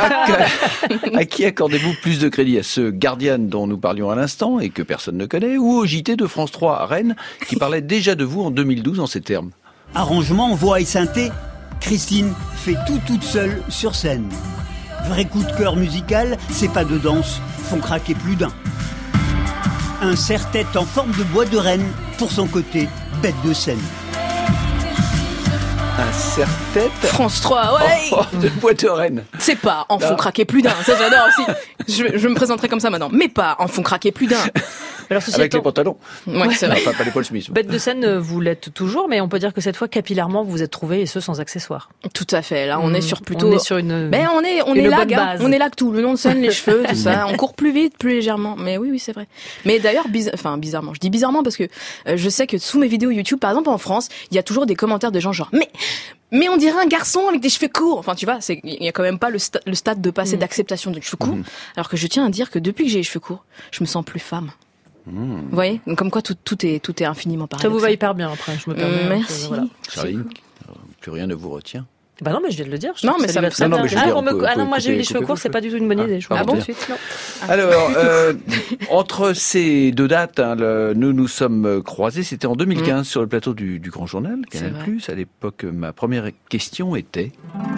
S1: à qui accordez-vous plus de crédit ? À ce Guardian dont nous parlions à l'instant et que personne ne connaît, ou au JT de France 3 à Rennes qui parlait déjà de vous en 2012 en ces termes ?
S16: Arrangement, voix et synthé, Christine fait tout toute seule sur scène. Vrai coup de cœur musical, ses pas de danse font craquer plus d'un. Un serre-tête en forme de bois de Rennes pour son côté bête de scène.
S1: Un serre-tête
S4: France 3,
S1: de bois de Rennes.
S4: C'est pas en font craquer plus d'un. Ça, j'adore aussi. Je me présenterai comme ça maintenant. Mais pas en font craquer plus d'un.
S8: Alors,
S1: avec les pantalons.
S4: Ouais, c'est vrai.
S1: Pas les Paul Smith.
S8: Bête de scène, vous l'êtes toujours, mais on peut dire que cette fois, capillairement, vous vous êtes trouvés, et ce, sans accessoires.
S4: Tout à fait. Là, on est sur plutôt...
S8: On est sur une...
S4: on est là, gars. On est là que tout. Le nom de scène, les cheveux, tout ça. On court plus vite, plus légèrement. Mais oui, c'est vrai. Mais d'ailleurs, bizarrement. Je dis bizarrement parce que je sais que sous mes vidéos YouTube, par exemple, en France, il y a toujours des commentaires de gens genre, mais on dirait un garçon avec des cheveux courts. Enfin, tu vois, il y a quand même pas le stade de passer d'acceptation de cheveux courts. Alors que je tiens à dire que depuis que j'ai les cheveux courts, je me sens plus femme. Vous voyez ? Donc, comme quoi tout est infiniment paradoxal.
S8: Ça vous va hyper bien après, je me permets.
S4: Merci.
S1: Charline, plus rien ne vous retient.
S8: Bah non, mais je viens de le dire.
S4: Non, mais ça me
S1: non, mais je veux dire,
S8: moi j'ai eu les cheveux courts, c'est pas du tout une bonne idée. Je vous tout de suite. Non.
S1: Alors, entre ces deux dates, nous sommes croisés, c'était en 2015 sur le plateau du Grand Journal, Canal+. À l'époque, ma première question était...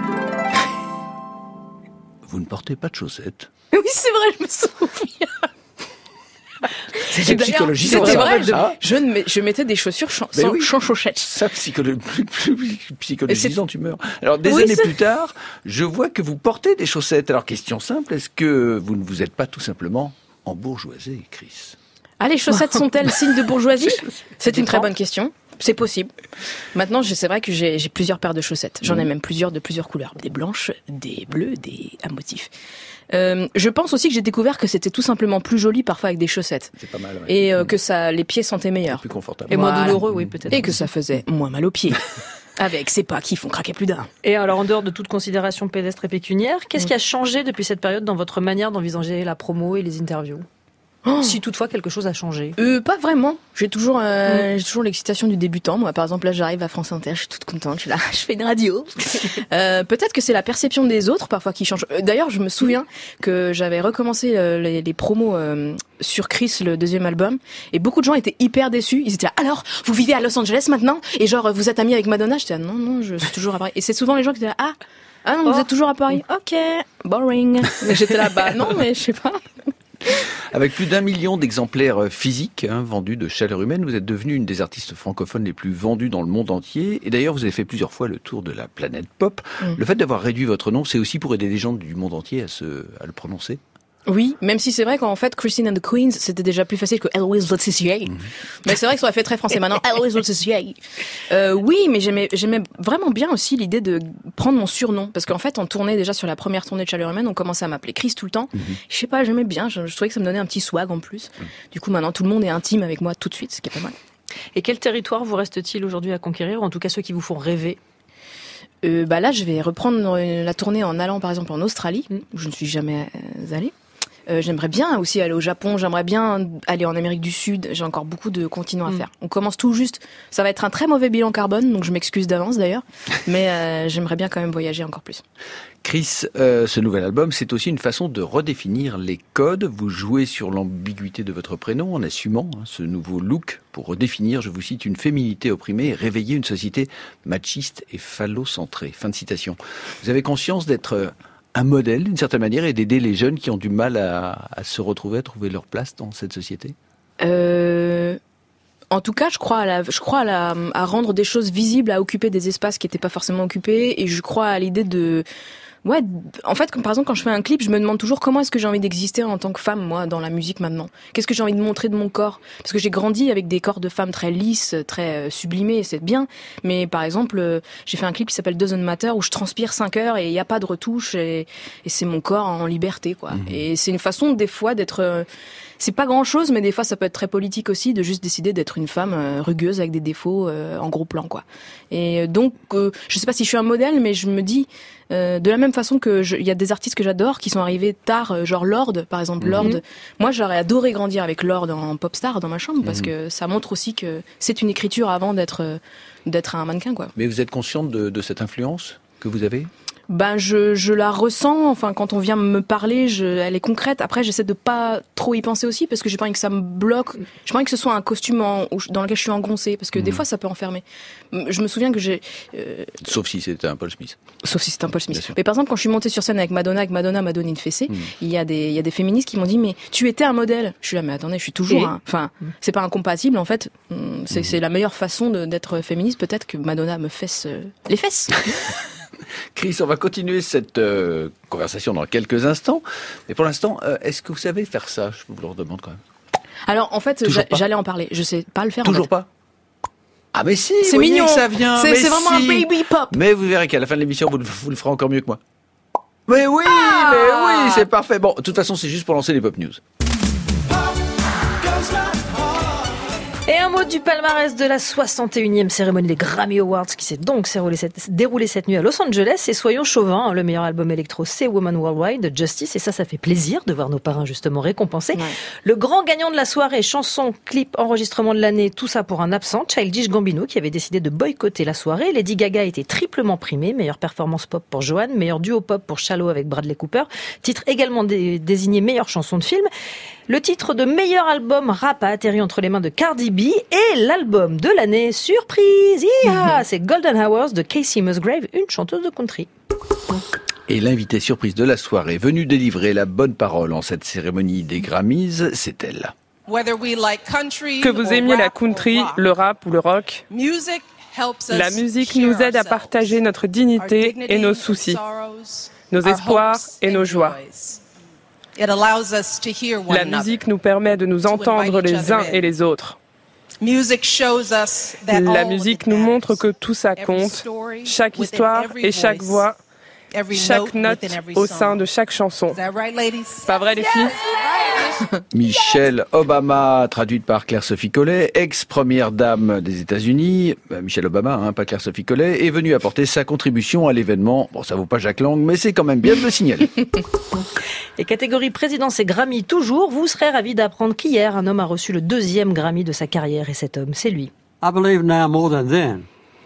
S1: Vous ne portez pas de chaussettes?
S4: Oui, c'est vrai, je me souviens.
S1: C'est psychologie.
S4: C'était vrai, je mettais des chaussures sans chaussettes.
S1: Ça, plus psychologisant, tu meurs. Alors, des années plus tard, je vois que vous portez des chaussettes. Alors, question simple, est-ce que vous ne vous êtes pas tout simplement embourgeoisé, Chris?
S4: Ah, les chaussettes sont-elles signe de bourgeoisie? C'est une très bonne question. C'est possible. Maintenant, c'est vrai que j'ai plusieurs paires de chaussettes. J'en ai même plusieurs de plusieurs couleurs. Des blanches, des bleues, des à motifs. Je pense aussi que j'ai découvert que c'était tout simplement plus joli parfois avec des chaussettes.
S1: C'est pas mal, ouais.
S4: Et que les pieds sentaient meilleurs.
S1: Plus confortable.
S8: Et moins douloureux, oui, peut-être.
S4: Et que ça faisait moins mal aux pieds. Avec ces pas qui font craquer plus d'un.
S8: Et alors, en dehors de toute considération pédestre et pécuniaire, qu'est-ce qui a changé depuis cette période dans votre manière d'envisager la promo et les interviews ? Si toutefois quelque chose a changé.
S4: Pas vraiment. J'ai toujours l'excitation du débutant. Moi, par exemple, là, j'arrive à France Inter, je suis toute contente. Je suis là, je fais une radio. Peut-être que c'est la perception des autres parfois qui change. D'ailleurs, je me souviens que j'avais recommencé les promos sur Chris, le deuxième album, et beaucoup de gens étaient hyper déçus. Ils étaient là, alors, vous vivez à Los Angeles maintenant, et genre, vous êtes amis avec Madonna. J'étais là, non, je suis toujours à Paris. Et c'est souvent les gens qui étaient là, ah non, vous êtes toujours à Paris. Ok, boring. Mais j'étais là, non, mais je sais pas.
S1: Avec plus d'1 million d'exemplaires physiques vendus de Chaleur Humaine, vous êtes devenue une des artistes francophones les plus vendues dans le monde entier. Et d'ailleurs, vous avez fait plusieurs fois le tour de la planète pop. Le fait d'avoir réduit votre nom, c'est aussi pour aider les gens du monde entier à le prononcer?
S4: Oui, même si c'est vrai qu'en fait, Christine and the Queens, c'était déjà plus facile que Eloise Letitia. Mais c'est vrai que ça aurait fait très français maintenant. Eloise Letitia. Oui, mais j'aimais vraiment bien aussi l'idée de prendre mon surnom. Parce qu'en fait, on tournait déjà sur la première tournée de Chaleur Humaine, on commençait à m'appeler Chris tout le temps. Je sais pas, j'aimais bien, je trouvais que ça me donnait un petit swag en plus. Du coup, maintenant, tout le monde est intime avec moi tout de suite, ce qui est pas mal.
S8: Et quel territoire vous reste-t-il aujourd'hui à conquérir, ou en tout cas ceux qui vous font rêver?
S4: Là, je vais reprendre la tournée en allant, par exemple, en Australie, où je ne suis jamais allée. J'aimerais bien aussi aller au Japon, j'aimerais bien aller en Amérique du Sud, j'ai encore beaucoup de continents à faire. On commence tout juste, ça va être un très mauvais bilan carbone, donc je m'excuse d'avance d'ailleurs, mais j'aimerais bien quand même voyager encore plus.
S1: Chris, ce nouvel album, c'est aussi une façon de redéfinir les codes. Vous jouez sur l'ambiguïté de votre prénom en assumant ce nouveau look pour redéfinir, je vous cite, une féminité opprimée et réveiller une société machiste et phallocentrée. Fin de citation. Vous avez conscience d'être un modèle d'une certaine manière et d'aider les jeunes qui ont du mal à se retrouver, à trouver leur place dans cette société?
S4: En tout cas, je crois à rendre des choses visibles, à occuper des espaces qui n'étaient pas forcément occupés, et je crois à l'idée de... Ouais, en fait, par exemple, quand je fais un clip, je me demande toujours comment est-ce que j'ai envie d'exister en tant que femme, moi, dans la musique maintenant. Qu'est-ce que j'ai envie de montrer de mon corps? Parce que j'ai grandi avec des corps de femmes très lisses, très sublimés, c'est bien. Mais par exemple, j'ai fait un clip qui s'appelle Doesn't Matter, où je transpire 5 heures et il n'y a pas de retouche, et c'est mon corps en liberté, quoi. Et c'est une façon, des fois, d'être... c'est pas grand-chose, mais des fois, ça peut être très politique aussi, de juste décider d'être une femme rugueuse avec des défauts en gros plan, quoi. Et donc, je sais pas si je suis un modèle, mais je me dis... de la même façon que il y a des artistes que j'adore qui sont arrivés tard, genre Lorde, par exemple. Lorde. Moi, j'aurais adoré grandir avec Lorde en pop star dans ma chambre parce que ça montre aussi que c'est une écriture avant d'être un mannequin, quoi.
S1: Mais vous êtes consciente de cette influence que vous avez?
S4: Ben je la ressens, enfin quand on vient me parler, elle est concrète. Après j'essaie de pas trop y penser aussi parce que j'ai pas envie que ça me bloque. J'ai pas envie que ce soit un costume dans lequel je suis engoncée parce que des fois ça peut enfermer. Je me souviens que j'ai
S1: sauf si c'était un Paul Smith.
S4: Sauf si c'est un Paul Smith. Mais par exemple quand je suis montée sur scène avec Madonna m'a donné une fessée, il y a des féministes qui m'ont dit mais tu étais un modèle. Je suis là mais attendez, je suis toujours enfin c'est pas incompatible en fait. C'est la meilleure façon d'être féministe, peut-être que Madonna me fesse les fesses.
S1: Chris, on va continuer cette conversation dans quelques instants. Mais pour l'instant, est-ce que vous savez faire ça? Je vous le redemande quand même.
S4: Alors, en fait, j'allais en parler. Je sais pas le faire.
S1: Toujours pas? Ah mais si,
S4: c'est mignon.
S1: Que ça vient.
S4: C'est vraiment un baby pop.
S1: Mais vous verrez qu'à la fin de l'émission, vous le ferez encore mieux que moi. Mais oui, c'est parfait. Bon, de toute façon, c'est juste pour lancer les pop news.
S8: Et un mot du palmarès de la 61e cérémonie des Grammy Awards qui s'est donc déroulée cette nuit à Los Angeles. Et soyons chauvins, le meilleur album électro, c'est Woman Worldwide de Justice. Et ça fait plaisir de voir nos parrains justement récompensés. Ouais. Le grand gagnant de la soirée, chanson, clip, enregistrement de l'année, tout ça pour un absent, Childish Gambino, qui avait décidé de boycotter la soirée. Lady Gaga était triplement primée. Meilleure performance pop pour Joanne, meilleur duo pop pour Shallow avec Bradley Cooper. Titre également désigné meilleure chanson de film. Le titre de meilleur album rap a atterri entre les mains de Cardi B et l'album de l'année, surprise, c'est Golden Hours de Casey Musgrave, une chanteuse de country.
S1: Et l'invitée surprise de la soirée, venue délivrer la bonne parole en cette cérémonie des Grammys, c'est elle.
S17: Que vous aimiez la country, le rap ou le rock, la musique nous aide à partager notre dignité et nos soucis, nos espoirs et nos joies. La musique nous permet de nous entendre les uns et les autres. La musique nous montre que tout ça compte, chaque histoire et chaque voix, chaque note au sein de chaque chanson. Pas vrai les filles ?
S1: Michelle Obama, traduite par Claire-Sophie Collet, ex-première dame des États-Unis, Michelle Obama, pas Claire-Sophie Collet, est venue apporter sa contribution à l'événement. Bon, ça vaut pas Jacques Lang, mais c'est quand même bien de le signaler.
S8: Et catégorie présidence et Grammy toujours, vous serez ravis d'apprendre qu'hier, un homme a reçu le 2e Grammy de sa carrière, et cet homme, c'est lui.
S5: I believe now more than then.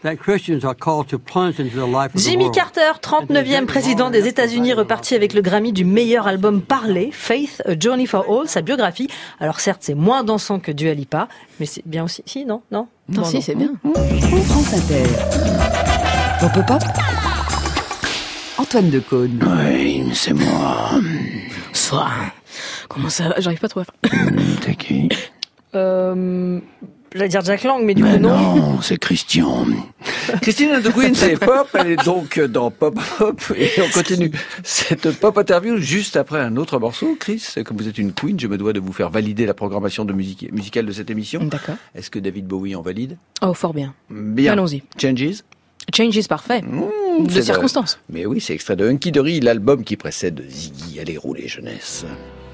S8: Jimmy Carter, 39e président des États-Unis, reparti avec le Grammy du meilleur album parlé, Faith, A Journey for All, sa biographie. Alors certes, c'est moins dansant que Dua Lipa, mais c'est bien aussi. Si, non,
S4: bon, si, c'est bien.
S3: France Inter. Pop, pop, pop. Antoine Decaune.
S1: Oui, c'est moi.
S4: Soit. Comment ça va ? J'arrive pas trop à faire.
S1: T'es qui ?
S8: J'allais dire Jack Lang, mais du coup non.
S1: Non, c'est Christian. Christine de Queen, c'est pop. Elle est donc dans Pop Pop. Et on continue cette pop interview juste après un autre morceau. Chris, comme vous êtes une queen, je me dois de vous faire valider la programmation musicale de cette émission.
S4: D'accord.
S1: Est-ce que David Bowie en valide ?
S4: Oh, fort bien.
S1: Bien.
S4: Allons-y.
S1: Changes ?
S4: Changes, parfait. De circonstances.
S1: Mais oui, c'est extrait de Hunky Dory, l'album qui précède Ziggy. Allez, rouler jeunesse.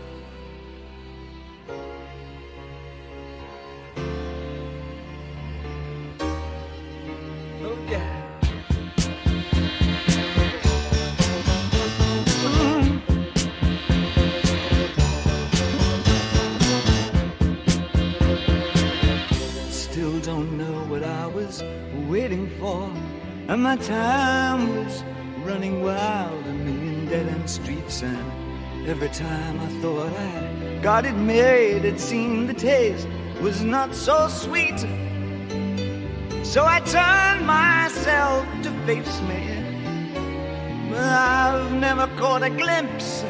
S18: And my time was running wild, a million dead-end streets. And every time I thought I got it made, it seemed the taste was not so sweet. So I turned myself to face me, but I've never caught a glimpse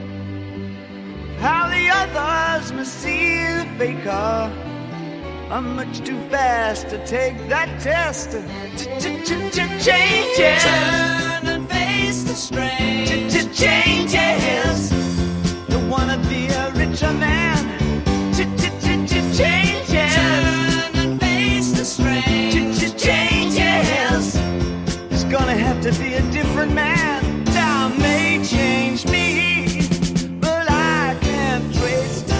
S18: how the others must see the faker. I'm much too fast to take that test. Changes. Turn and face the strain. Changes. Don't wanna be a richer man. Changes. Turn and face the strain. Changes. It's gonna have to be a different man. Time may change me, but I can't trace time.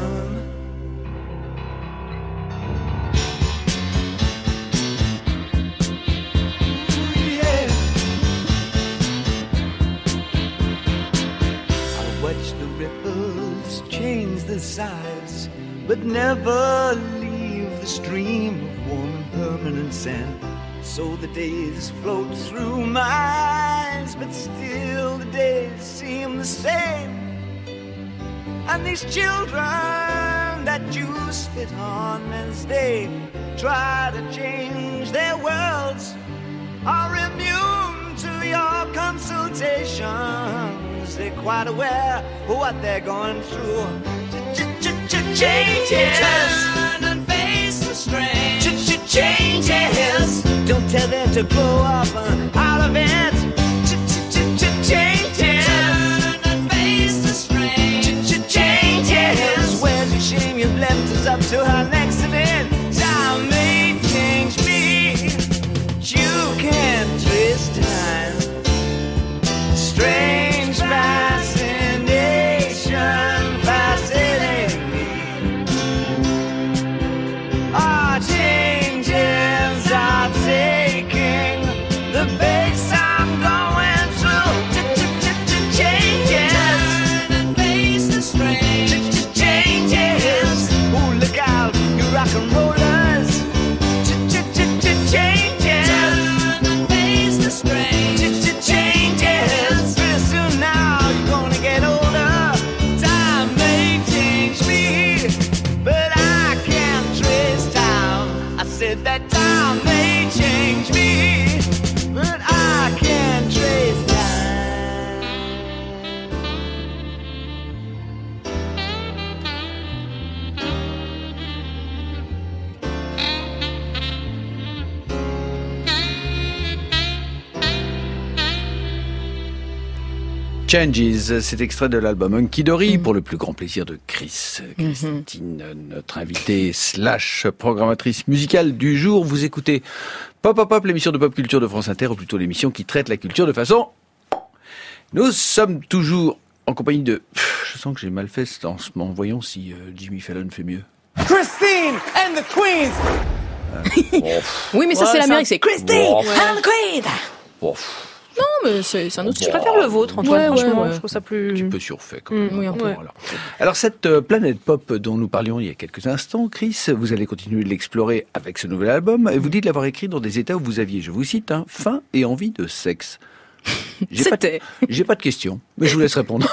S18: Size, but never leave the stream of warm and permanent sand. So the days float through my eyes, but still the days seem the same. And these children that you spit on as they try to change their worlds are immune to your consultations. They're quite aware of what they're going through. Changes. Turn and face the strain. Changes. Don't tell them to grow up out of it. Changes. Turn and face the strain. Changes. Where's your shame? You've left us up to our next event. Time may change me. You can't trace time. Strange fascination fascinating me. may change me, but I can't trace time.
S1: Changes, c'est extrait de l'album Hunky Dory pour le plus grand plaisir de Christine, notre invitée / programmatrice musicale du jour. Vous écoutez Pop Pop Pop, l'émission de pop culture de France Inter, ou plutôt l'émission qui traite la culture de façon... Nous sommes toujours en compagnie de... Je sens que j'ai mal fait en voyant si Jimmy Fallon fait mieux.
S18: Christine and the Queens.
S4: Oui, mais ça c'est l'Amérique, c'est Christine
S8: and the Queen. Non, mais c'est un autre. Je préfère le vôtre, Antoine. Franchement, je trouve ça plus.
S1: Un petit peu surfait, quand même.
S8: Oui, un peu.
S1: Alors, cette planète pop dont nous parlions il y a quelques instants, Chris, vous allez continuer de l'explorer avec ce nouvel album. Et vous dites l'avoir écrit dans des états où vous aviez, je vous cite, faim et envie de sexe. J'ai pas de questions, mais je vous laisse répondre.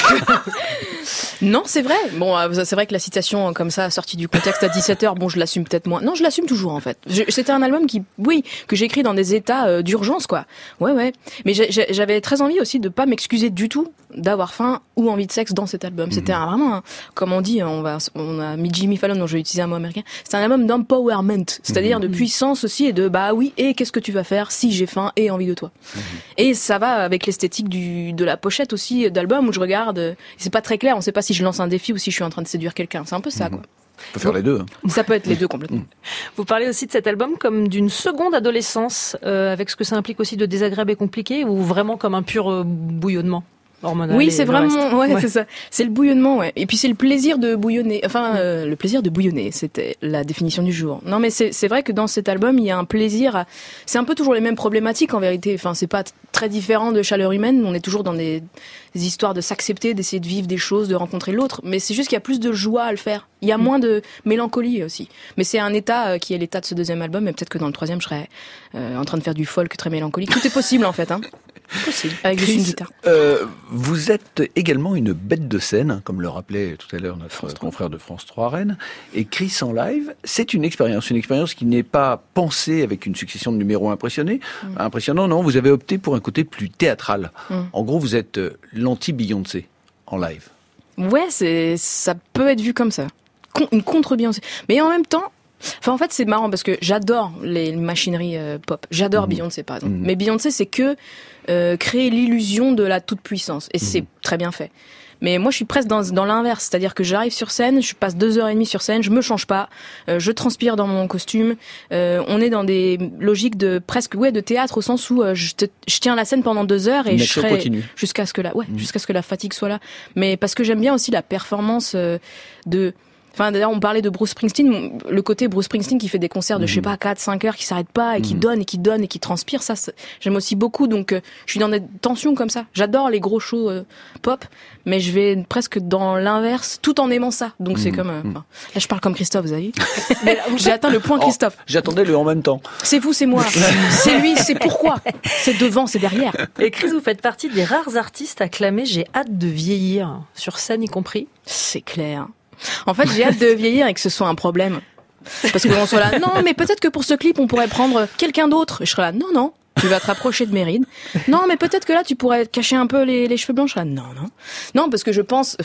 S4: Non, c'est vrai. Bon, c'est vrai que la citation comme ça, sortie du contexte à 17h, bon, je l'assume peut-être moins. Non, je l'assume toujours, en fait. C'était un album que j'ai écrit dans des états d'urgence, quoi. Ouais. Mais j'avais très envie aussi de pas m'excuser du tout d'avoir faim ou envie de sexe dans cet album. C'était vraiment, comme on dit, on a mis Jimmy Fallon, dont je vais utiliser un mot américain. C'est un album d'empowerment, c'est-à-dire de puissance aussi et de, bah oui, et qu'est-ce que tu vas faire si j'ai faim et envie de toi. Et ça va avec l'esthétique de la pochette aussi d'album où je regarde, c'est pas très clair, on sait pas si je lance un défi ou si je suis en train de séduire quelqu'un. C'est un peu ça, quoi.
S1: On peut faire les deux.
S4: Ça peut être les deux complètement.
S8: Vous parlez aussi de cet album comme d'une seconde adolescence, avec ce que ça implique aussi de désagréable et compliqué, ou vraiment comme un pur bouillonnement hormonal?
S4: Oui, c'est vraiment, c'est ça. C'est le bouillonnement, ouais. Et puis c'est le plaisir de bouillonner. Enfin, le plaisir de bouillonner, c'était la définition du jour. Non, mais c'est vrai que dans cet album, il y a un plaisir. C'est un peu toujours les mêmes problématiques en vérité. Enfin, c'est pas très différent de Chaleur humaine. On est toujours dans des histoires de s'accepter, d'essayer de vivre des choses, de rencontrer l'autre. Mais c'est juste qu'il y a plus de joie à le faire. Il y a moins de mélancolie aussi. Mais c'est un état qui est l'état de ce deuxième album. Et peut-être que dans le troisième, je serais en train de faire du folk très mélancolique. Tout est possible en fait. Possible. Avec juste une guitare.
S1: Vous êtes également une bête de scène, comme le rappelait tout à l'heure notre confrère de France 3 Rennes. Et Chris en live, c'est une expérience qui n'est pas pensée avec une succession de numéros impressionnants. Non, vous avez opté pour un côté plus théâtral. En gros, vous êtes l'anti-Beyoncé en live. Ouais,
S4: ça peut être vu comme ça. Une contre-Beyoncé. Mais en même temps, en fait, c'est marrant parce que j'adore les machineries pop. J'adore Beyoncé, par exemple. Mais Beyoncé, c'est que créer l'illusion de la toute-puissance. Et c'est très bien fait. Mais moi, je suis presque dans l'inverse. C'est-à-dire que j'arrive sur scène, je passe 2h30 sur scène, je me change pas, je transpire dans mon costume. On est dans des logiques de de théâtre au sens où je tiens la scène pendant 2 heures et je serai jusqu'à ce que la fatigue soit là. Mais parce que j'aime bien aussi la performance d'ailleurs, on parlait de Bruce Springsteen, le côté Bruce Springsteen qui fait des concerts de, 4-5 heures, qui s'arrête pas, et qui donne, et qui transpire, ça, j'aime aussi beaucoup, donc, je suis dans des tensions comme ça. J'adore les gros shows, pop, mais je vais presque dans l'inverse, tout en aimant ça. Donc c'est comme, là, je parle comme Christophe, vous avez vu? J'ai atteint le point Christophe.
S1: J'attendais le en même temps.
S4: C'est vous, c'est moi. C'est lui, c'est pourquoi. C'est devant, c'est derrière.
S8: Et Chris, vous faites partie des rares artistes à clamer j'ai hâte de vieillir, sur scène y compris.
S4: C'est clair. En fait, j'ai hâte de vieillir et que ce soit un problème. Parce que l'on soit là, non, mais peut-être que pour ce clip, on pourrait prendre quelqu'un d'autre. Et je serais là, non, tu vas te rapprocher de mes rides. Non, mais peut-être que là, tu pourrais cacher un peu les cheveux blancs. Je serais là, non, parce que je pense,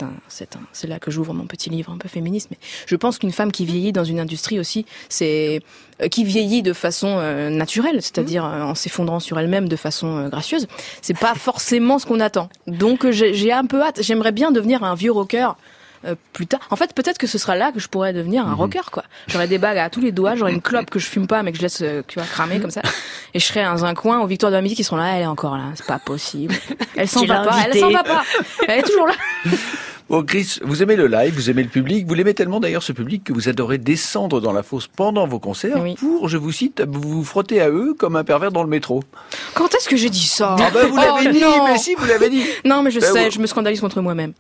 S4: c'est là que j'ouvre mon petit livre un peu féministe, mais je pense qu'une femme qui vieillit dans une industrie aussi, c'est qui vieillit de façon naturelle, c'est-à-dire en s'effondrant sur elle-même de façon gracieuse. C'est pas forcément ce qu'on attend. Donc, j'ai un peu hâte. J'aimerais bien devenir un vieux rocker. Plus tard. En fait, peut-être que ce sera là que je pourrais devenir un rocker, quoi. J'aurais des bagues à tous les doigts, j'aurais une clope que je fume pas, mais que je laisse, cramer comme ça. Et je serais dans un coin aux Victoires de la musique, ils seront là, elle est encore là, c'est pas possible. Elle s'en va pas. Elle est toujours là.
S1: Bon, Chris, vous aimez le live, vous aimez le public, vous l'aimez tellement d'ailleurs ce public que vous adorez descendre dans la fosse pendant vos concerts pour, je vous cite, vous frotter à eux comme un pervers dans le métro.
S4: Quand est-ce que j'ai dit ça?
S1: Vous l'avez dit, mais si, vous l'avez dit.
S4: Non, mais je sais, je me scandalise contre moi-même.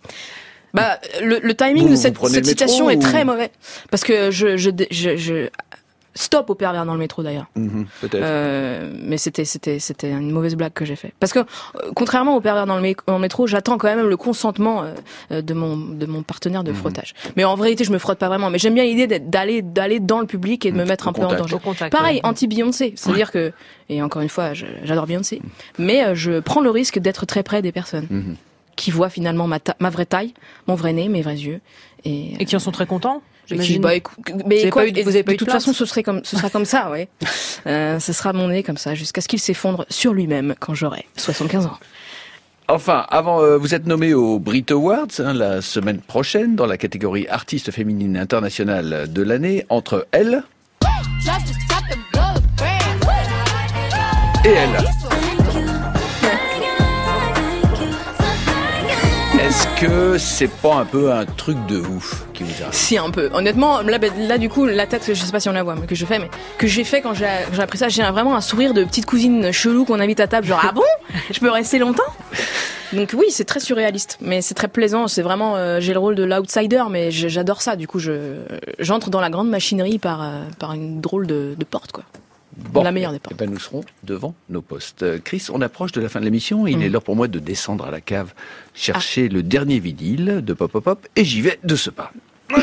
S4: Le timing de cette citation est très mauvais parce que Stop aux pervers dans le métro d'ailleurs.
S1: Peut-être.
S4: Mais c'était une mauvaise blague que j'ai fait. Parce que contrairement aux pervers dans le métro, j'attends quand même le consentement de mon partenaire de frottage. Mais en vérité, je me frotte pas vraiment. Mais j'aime bien l'idée d'aller dans le public et de me mettre un peu en danger. Pareil, anti-Beyoncé. C'est-à-dire que, et encore une fois, j'adore Beyoncé, mais je prends le risque d'être très près des personnes qui voient finalement ma vraie taille, mon vrai nez, mes vrais yeux. Et qui
S8: en sont très contents.
S4: Vous avez pas eu de toute façon, ce sera comme ça, ouais. Ce sera mon nez comme ça, jusqu'à ce qu'il s'effondre sur lui-même quand j'aurai 75 ans.
S1: Enfin, avant, vous êtes nommé aux Brit Awards la semaine prochaine dans la catégorie artiste féminine internationale de l'année entre elle et elle. Est-ce que c'est pas un peu un truc de ouf qui vous arrive?
S4: Si, un peu. Honnêtement, là du coup, la tête, je sais pas si on la voit, mais que j'ai fait quand j'ai appris ça, j'ai vraiment un sourire de petite cousine chelou qu'on invite à table, genre ah bon? Je peux rester longtemps? Donc oui, c'est très surréaliste, mais c'est très plaisant. C'est vraiment, j'ai le rôle de l'outsider, mais j'adore ça. Du coup, j'entre dans la grande machinerie par une drôle de porte, quoi.
S1: Bon,
S4: la meilleure des portes.
S1: Nous serons devant nos postes. Chris, on approche de la fin de l'émission et il est l'heure pour moi de descendre à la cave, chercher le dernier vinyle de Pop Pop Pop, et j'y vais de ce pas.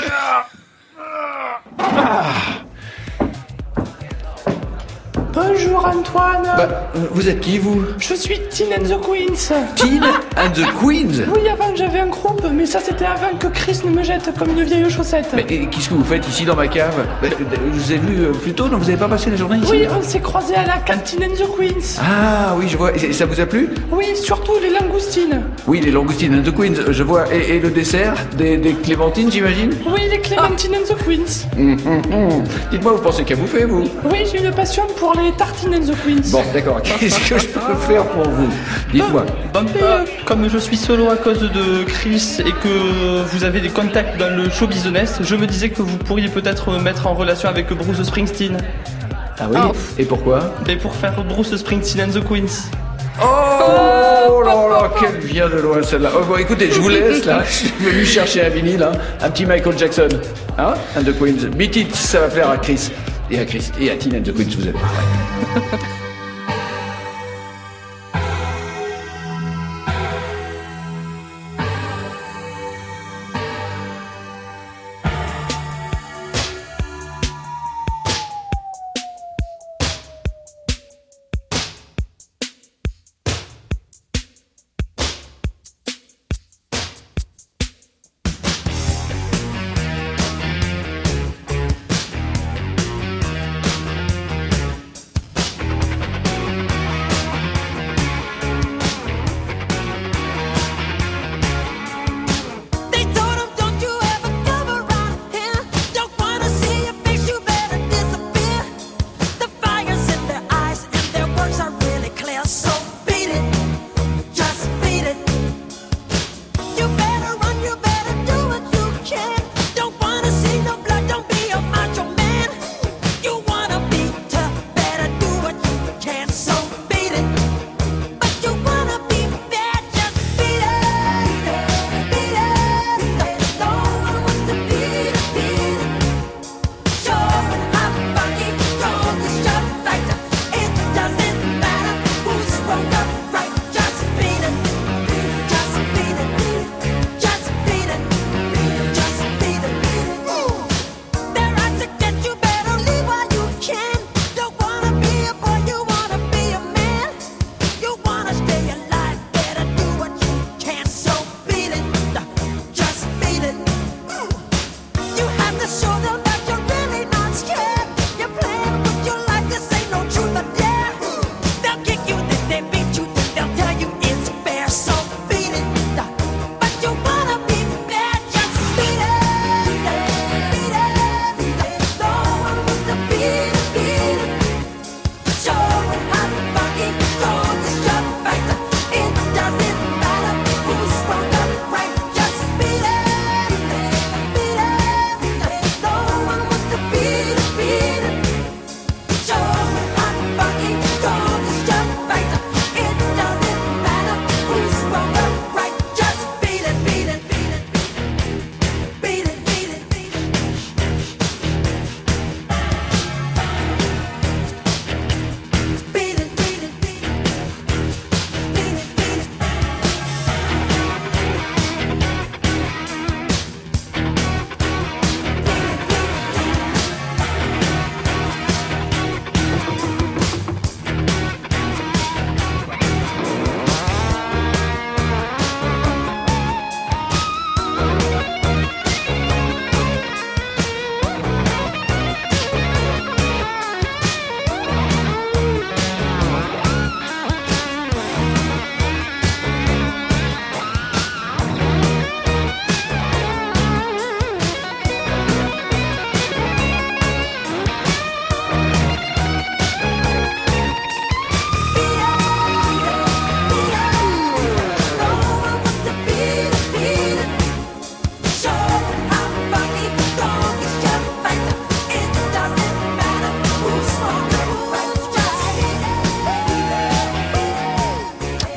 S19: Bonjour Antoine.
S1: Vous êtes qui, vous?
S19: Je suis Teen and the Queens.
S1: Teen and the Queens?
S19: Oui, avant j'avais un groupe, mais ça c'était avant que Chris ne me jette comme une vieille chaussette.
S1: Mais qu'est-ce que vous faites ici dans ma cave? Je vous ai vu plus tôt, non? Vous n'avez pas passé la journée ici?
S19: Oui, on s'est croisés à la cantine and the Queens.
S1: Ah oui, je vois. Et ça vous a plu?
S19: Oui, surtout les langoustines.
S1: Oui, les langoustines and the Queens, je vois. Et le dessert? Des clémentines, j'imagine?
S19: Oui, les clémentines and the Queens.
S1: Dites-moi, vous pensez qu'à bouffer, vous?
S19: Oui, j'ai une passion pour les tartines and the Queens.
S1: Bon, d'accord. Qu'est-ce que je peux faire pour vous? Dites-moi.
S20: Comme je suis solo à cause de Chris et que vous avez des contacts dans le show business, je me disais que vous pourriez peut-être me mettre en relation avec Bruce Springsteen.
S1: Ah oui? Et pourquoi?
S20: Pour faire Bruce Springsteen and the Queens.
S1: Oh là là, qu'elle vient de loin celle-là. Oh, bon, écoutez, je vous laisse là. Je suis venu chercher un vinyle, un petit Michael Jackson. And the Queens. Beat It, ça va plaire à Chris. Et à Teen and the Queens, vous allez voir.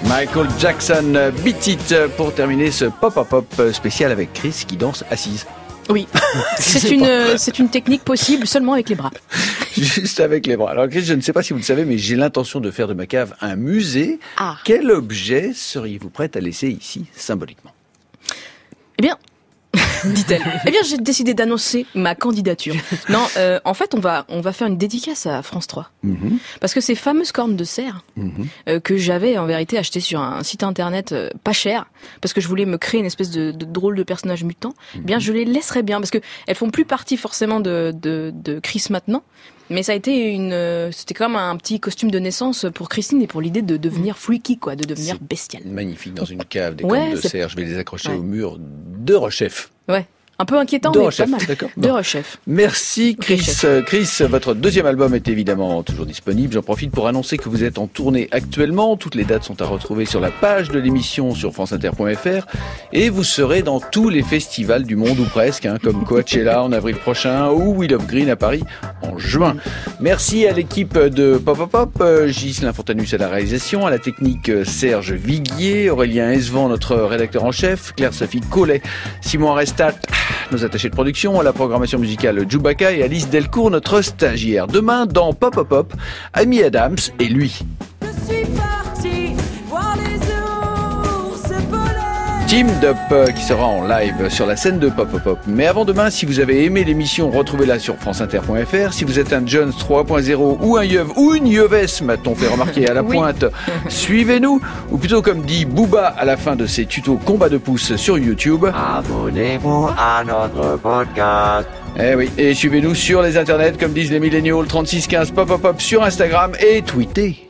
S1: Michael Jackson, Beat It, pour terminer ce pop-up spécial avec Chris qui danse assise.
S4: Oui, c'est une technique possible seulement avec les bras.
S1: Juste avec les bras. Alors Chris, je ne sais pas si vous le savez, mais j'ai l'intention de faire de ma cave un musée.
S4: Ah.
S1: Quel objet seriez-vous prête à laisser ici, symboliquement ?
S4: Eh bien, dit-elle. Eh bien, j'ai décidé d'annoncer ma candidature. Non, en fait, on va faire une dédicace à France 3. Parce que ces fameuses cornes de cerf que j'avais en vérité achetées sur un site internet pas cher, parce que je voulais me créer une espèce de drôle de personnage mutant, eh bien, je les laisserai bien, parce que elles font plus partie forcément de Chris maintenant. Mais ça a été c'était quand même un petit costume de naissance pour Christine et pour l'idée de devenir freaky, quoi, de devenir bestial.
S1: Magnifique, dans une cave, des cornes de cerf. Je vais les accrocher au mur de Rechef.
S4: Ouais. Un peu inquiétant, mais pas mal. De Rechef.
S1: Merci Chris. Chris, votre deuxième album est évidemment toujours disponible. J'en profite pour annoncer que vous êtes en tournée actuellement. Toutes les dates sont à retrouver sur la page de l'émission sur franceinter.fr. Et vous serez dans tous les festivals du monde, ou presque, comme Coachella en avril prochain ou Wheel of Green à Paris en juin. Merci à l'équipe de Pop. Ghislain Fontanus à la réalisation, à la technique Serge Viguier, Aurélien Esvan, notre rédacteur en chef, Claire-Sophie Collet, Simon Arestat, nos attachés de production, à la programmation musicale Djoubaka et Alice Delcourt, notre stagiaire. Demain, dans Pop, Amy Adams et lui.
S7: Je suis parti voir les ours polaires.
S1: Team Up qui sera en live sur la scène de Pop. Mais avant demain, si vous avez aimé l'émission, retrouvez-la sur franceinter.fr. Si vous êtes un Jones 3.0 ou un Yeuve ou une Yeuvesse, m'a-t-on fait remarquer à la pointe, suivez-nous. Ou plutôt comme dit Booba à la fin de ses tutos combat de pouces sur YouTube.
S12: Abonnez-vous à notre podcast.
S1: Eh oui, et suivez-nous sur les internets, comme disent les milléniaux, 3615 Pop sur Instagram et tweetez.